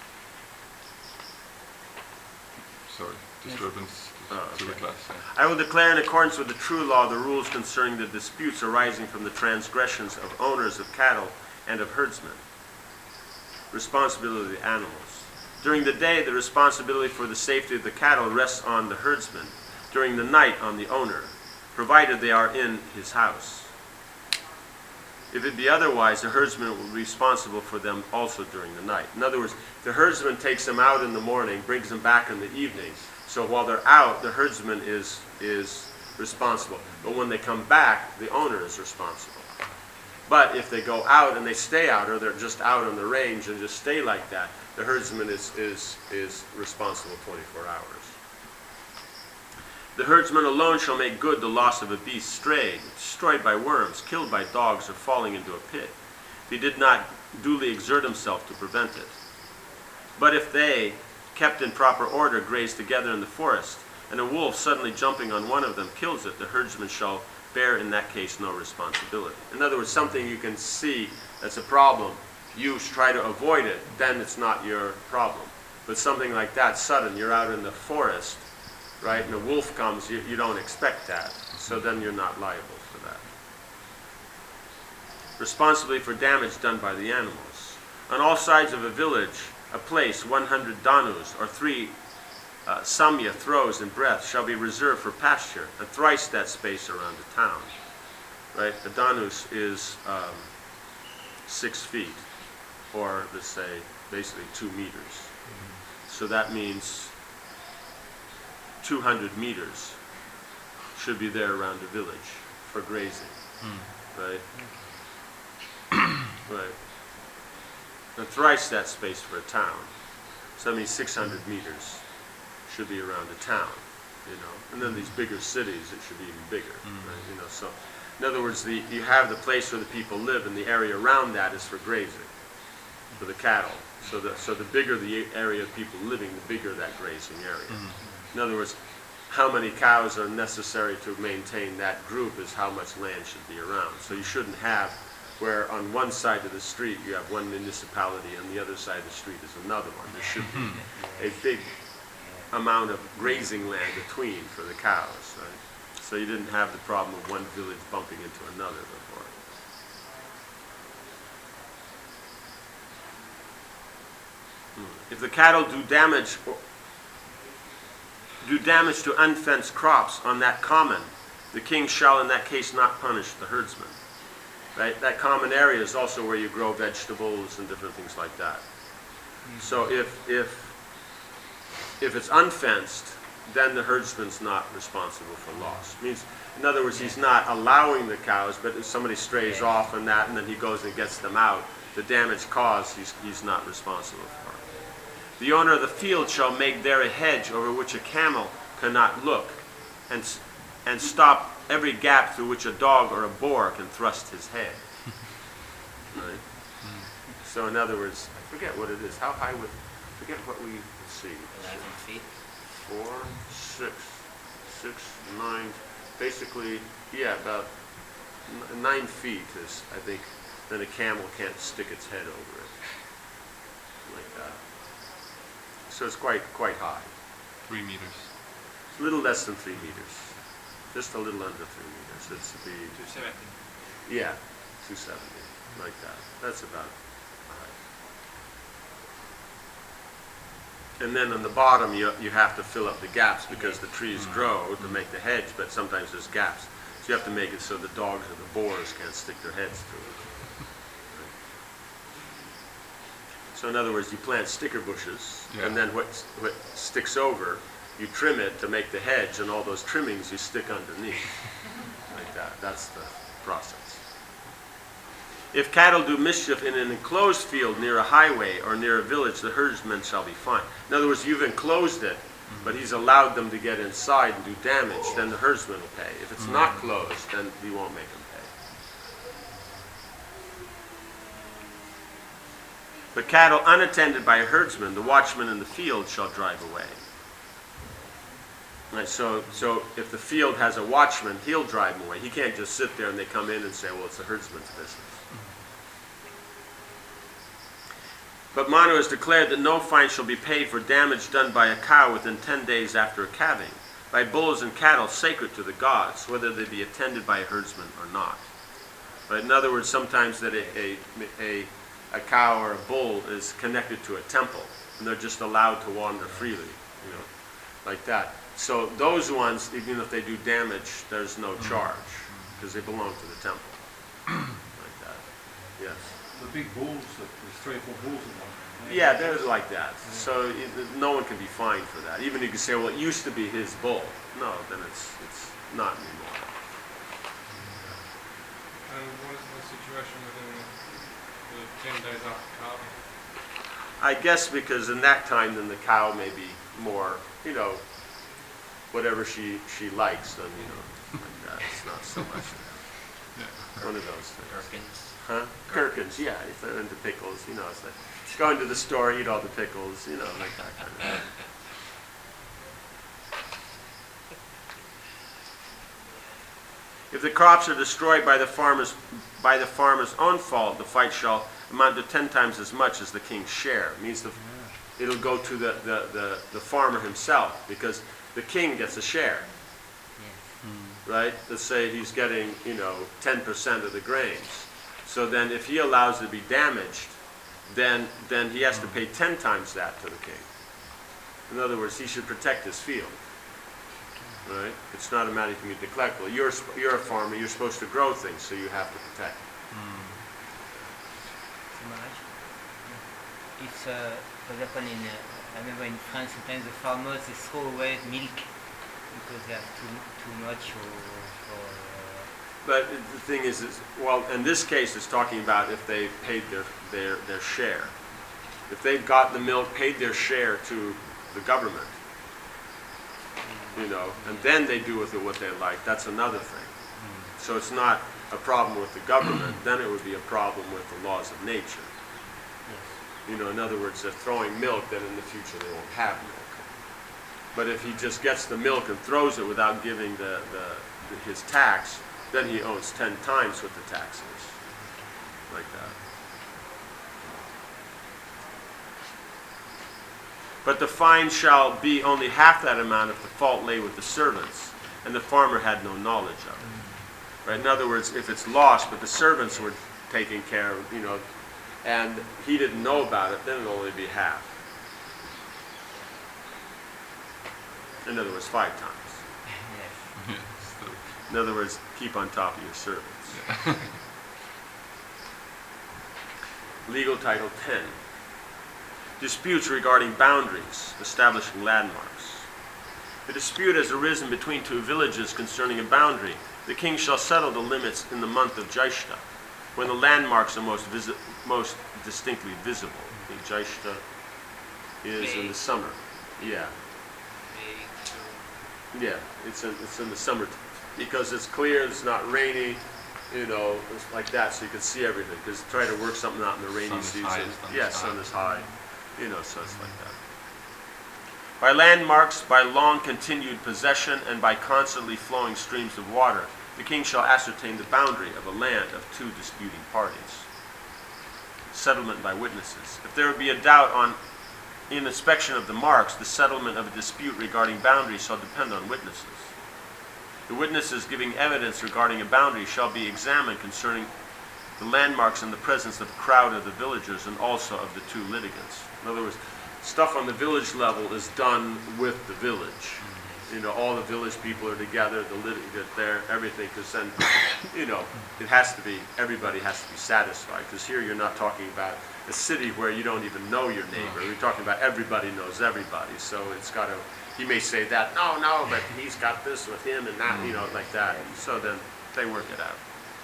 Sorry, disturbance to, Oh, to the okay. class. Yeah. I will declare in accordance with the true law the rules concerning the disputes arising from the transgressions of owners of cattle and of herdsmen. Responsibility of the animals. During the day, the responsibility for the safety of the cattle rests on the herdsman. During the night, on the owner, provided they are in his house. If it be otherwise, the herdsman will be responsible for them also during the night. In other words, the herdsman takes them out in the morning, brings them back in the evening. So while they're out, the herdsman is, is responsible. But when they come back, the owner is responsible. But if they go out and they stay out, or they're just out on the range and just stay like that, the herdsman is, is, is responsible twenty-four hours. The herdsman alone shall make good the loss of a beast strayed, destroyed by worms, killed by dogs, or falling into a pit, if he did not duly exert himself to prevent it. But if they, kept in proper order, graze together in the forest, and a wolf suddenly jumping on one of them kills it, the herdsman shall bear in that case no responsibility. In other words, something you can see that's a problem, you try to avoid it, then it's not your problem. But something like that, sudden, you're out in the forest, right, and a wolf comes, you, you don't expect that, so then you're not liable for that. Responsibility for damage done by the animals. On all sides of a village, a place, one hundred dhanus, or three uh, samya throws in breadth, shall be reserved for pasture, and thrice that space around the town. Right, a dhanus is um, six feet, or let's say, basically two meters. Mm-hmm. So that means two hundred meters should be there around the village for grazing, mm. right? Right. And thrice that space for a town. So that means six hundred meters should be around a town, you know. And then these bigger cities, it should be even bigger, right? You know. So, in other words, the, you have the place where the people live, and the area around that is for grazing, for the cattle. So the so the bigger the area of people living, the bigger that grazing area. In other words, how many cows are necessary to maintain that group is how much land should be around. So you shouldn't have where on one side of the street you have one municipality and the other side of the street is another one. There should be a big amount of grazing land between for the cows, right? So you didn't have the problem of one village bumping into another before. Hmm. If the cattle do damage or do damage to unfenced crops on that common, the king shall in that case not punish the herdsman. Right? That common area is also where you grow vegetables and different things like that. Mm-hmm. So if if if it's unfenced, then the herdsman's not responsible for loss. Means, in other words, he's not allowing the cows, but if somebody strays off and that, and then he goes and gets them out, the damage caused, he's he's not responsible for it. The owner of the field shall make there a hedge over which a camel cannot look, and and stop every gap through which a dog or a boar can thrust his head. Right? So in other words, I forget what it is. How high would, forget what we see. eleven feet. Four, six, six, nine, basically, yeah, about n- nine feet is, I think, then a camel can't stick its head over it. Like that. So it's quite, quite high. Three meters. It's a little less than three meters. Just a little under three meters. It's to be, two seventy. yeah, two seventy, like that. That's about right. And then on the bottom, you you have to fill up the gaps because the trees grow to make the hedge, but sometimes there's gaps. So you have to make it so the dogs or the boars can't stick their heads through it. So in other words, you plant sticker bushes, Yeah. and then what what sticks over, you trim it to make the hedge, and all those trimmings you stick underneath. Like that. That's the process. If cattle do mischief in an enclosed field near a highway or near a village, the herdsman shall be fined. In other words, you've enclosed it, but he's allowed them to get inside and do damage, then the herdsman will pay. If it's not closed, then he won't make them pay. But cattle unattended by a herdsman, the watchman in the field shall drive away. Right, so, so if the field has a watchman, he'll drive them away. He can't just sit there and they come in and say, well, it's the herdsman's business. But Manu has declared that no fine shall be paid for damage done by a cow within ten days after a calving, by bulls and cattle sacred to the gods, whether they be attended by a herdsman or not. But in other words, sometimes that a, a, a, a cow or a bull is connected to a temple, and they're just allowed to wander freely, you know, like that. So those ones, even if they do damage, there's no charge, because they belong to the temple, like that. Yes. The big bulls, the the three or four bulls in one. Yeah, they're like that. So it, no one can be fined for that. Even you can say, well, it used to be his bull. No, then it's it's not anymore. And what is the situation within the ten days after calving? I guess because in that time, then the cow may be more, you know, whatever she she likes. Then you know, like that. It's not so much. One of those things. Gherkins. Huh? Gherkins, yeah. If they're into pickles, you know, it's like go into the store, eat all the pickles, you know, like that kind of thing. If the crops are destroyed by the farmer's by the farmer's own fault, the fight shall amount to ten times as much as the king's share. It means the, it'll go to the, the, the, the farmer himself, because the king gets a share. Right? Let's say he's getting, you know, ten percent of the grains. So then if he allows it to be damaged, then then he has to pay ten times that to the king. In other words, he should protect his field. Right? It's not a matter of being neglectful. You're you're a farmer. You're supposed to grow things, so you have to protect it. It's, uh, for example, in uh, I remember in France, sometimes the farmers they throw away milk because they have too too much or. or uh, But the thing is, is, well, in this case, it's talking about if they paid their their their share. If they've got the milk, paid their share to the government, you know, and then they do with it what they like, that's another thing. So it's not a problem with the government, then it would be a problem with the laws of nature. You know, in other words, they're throwing milk, then in the future they won't have milk. But if he just gets the milk and throws it without giving the, the, the his tax, then he owes ten times what the tax is. Like that. But the fine shall be only half that amount if the fault lay with the servants, and the farmer had no knowledge of it. Right? In other words, if it's lost, but the servants were taking care of, you know, and he didn't know about it, then it'll only be half. In other words, five times. In other words, keep on top of your servants. Legal Title ten. Disputes regarding boundaries, establishing landmarks. The dispute has arisen between two villages concerning a boundary. The king shall settle the limits in the month of Jyeshta, when the landmarks are most, visi most distinctly visible. The Jyeshta is in the summer. Yeah. Yeah, it's in, it's in the summer because it's clear, it's not rainy, you know, it's like that, so you can see everything. Because try to work something out in the rainy Sun is season. high, sun Yeah, is sun high. is high, you know, so it's like that. By landmarks, by long continued possession, and by constantly flowing streams of water, the king shall ascertain the boundary of a land of two disputing parties. Settlement by witnesses. If there be a doubt on in inspection of the marks, the settlement of a dispute regarding boundaries shall depend on witnesses. The witnesses giving evidence regarding a boundary shall be examined concerning the landmarks in the presence of a crowd of the villagers and also of the two litigants. In other words, stuff on the village level is done with the village. You know, all the village people are together, the litigant there, everything, because then, you know, it has to be, everybody has to be satisfied. Because here you're not talking about a city where you don't even know your neighbor. We're talking about everybody knows everybody. So it's got to, he may say that, no, no, but he's got this with him and that, you know, like that. So then they work it out.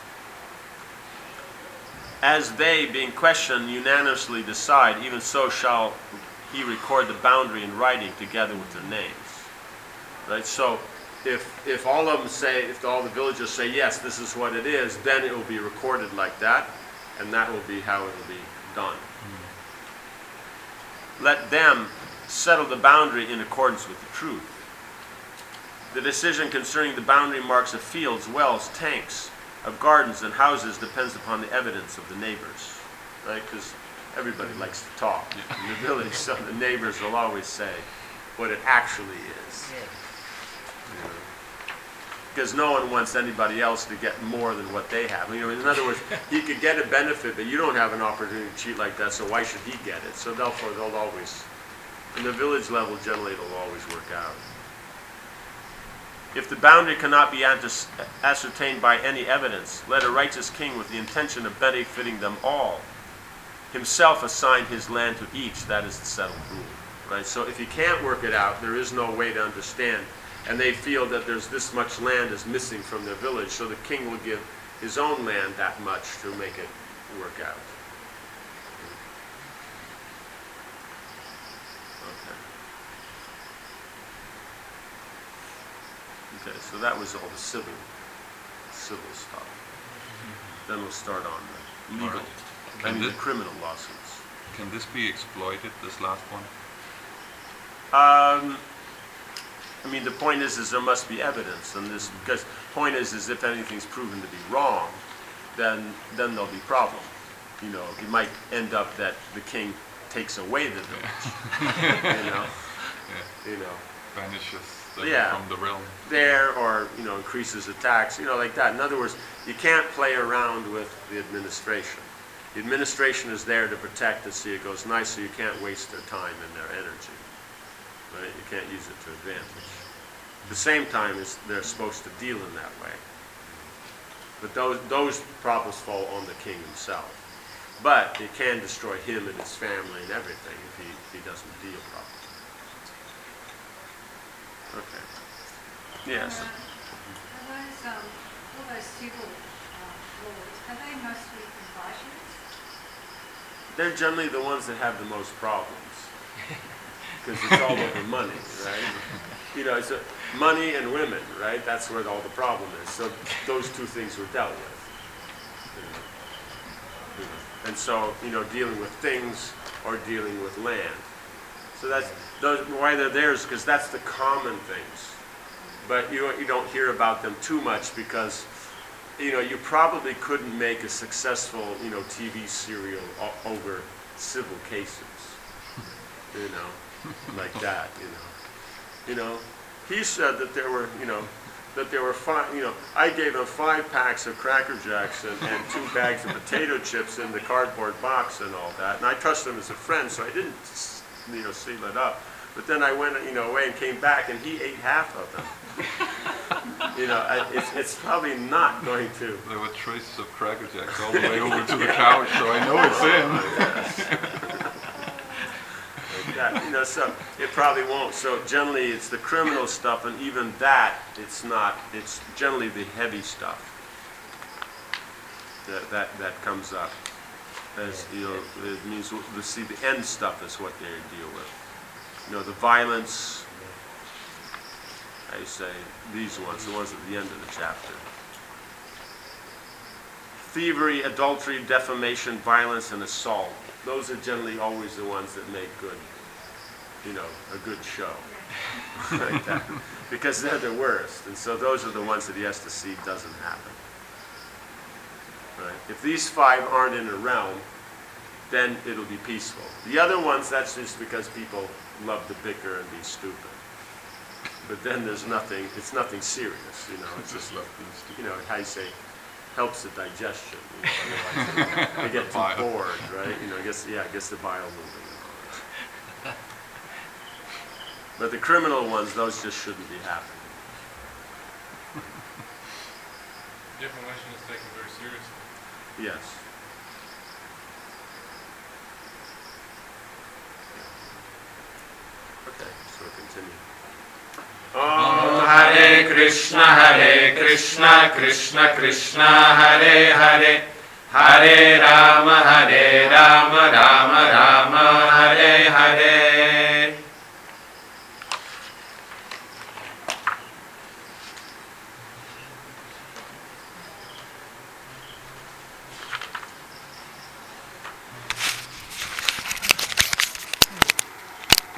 As they, being questioned, unanimously decide, even so shall he record the boundary in writing together with their names. Right? So if, if all of them say, if all the villagers say, yes, this is what it is, then it will be recorded like that, and that will be how it will be done. Mm. Let them settle the boundary in accordance with the truth. The decision concerning the boundary marks of fields, wells, tanks, of gardens and houses depends upon the evidence of the neighbors, right? Because everybody likes to talk in the village, so the neighbors will always say what it actually is. You know? Because no one wants anybody else to get more than what they have. You know, in other words, he could get a benefit, but you don't have an opportunity to cheat like that, so why should he get it? So therefore, they'll always, in the village level, generally it'll always work out. If the boundary cannot be ascertained by any evidence, let a righteous king with the intention of benefiting them all himself assign his land to each. That is the settled rule. Right? So if you can't work it out, there is no way to understand, and they feel that there's this much land is missing from their village, so the king will give his own land that much to make it work out. Okay, so that was all the civil, civil stuff. Then we'll start on the legal, right. I mean this, the criminal lawsuits. Can this be exploited, this last one? Um, I mean, the point is, is there must be evidence, and this, because the point is, is if anything's proven to be wrong, then then there'll be problem. You know, it might end up that the king takes away the village. you know, Yeah. you know. Vanishes them Yeah. from the realm. There, or you know, increases the tax, you know, like that. In other words, you can't play around with the administration. The administration is there to protect and see it goes nice, so you can't waste their time and their energy. Right? You can't use it to advantage. At the same time, is they're supposed to deal in that way. But those those problems fall on the king himself. But it can destroy him and his family and everything if he if he doesn't deal properly. Okay. Yes. Uh, are those, um, all those civil uh, laws, are they mostly compulsions? they're generally the ones that have the most problems. Because it's all over money, right? You know, it's a, money and women, right? That's where all the problem is. So those two things were dealt with. You know. You know. And so, you know, dealing with things or dealing with land. So that's those, why they're there is because that's the common things. But you you don't hear about them too much because, you know, you probably couldn't make a successful, you know, T V serial o- over civil cases. You know, like that. You know, you know. He said that there were, you know, that there were five. You know, I gave him five packs of Cracker Jacks and, and two bags of potato chips in the cardboard box and all that. And I trusted him as a friend, so I didn't, you know, seal it up. But then I went, you know, away and came back, and he ate half of them. You know, I, it's, it's probably not going to. There were traces of Cracker Jacks all the way over to the couch, so I know it's him. Like that, you know, so it probably won't. So generally, it's the criminal stuff, and even that, it's not. It's generally the heavy stuff that that, that comes up. As you know, it means the see the end stuff is what they deal with. You know, the violence. I say these ones, the ones at the end of the chapter. Thievery, adultery, defamation, violence, and assault. Those are generally always the ones that make good, you know, a good show. Like that. Because they're the worst. And so those are the ones that he has to see doesn't happen. Right? If these five aren't in a realm, then it'll be peaceful. The other ones, that's just because people love to bicker and be stupid. But then there's nothing, it's nothing serious, you know, it's just, you know, how you say, helps the digestion, you know, otherwise they, they get too bored, right? You know, I guess, yeah, I guess the bile moving and all that. But the criminal ones, those just shouldn't be happening. Defamation is taken very seriously. Yes. Okay, so we'll continue. Om Hare Krishna, Hare Krishna, Krishna Krishna, Hare Hare, Hare Rama, Hare Rama, Rama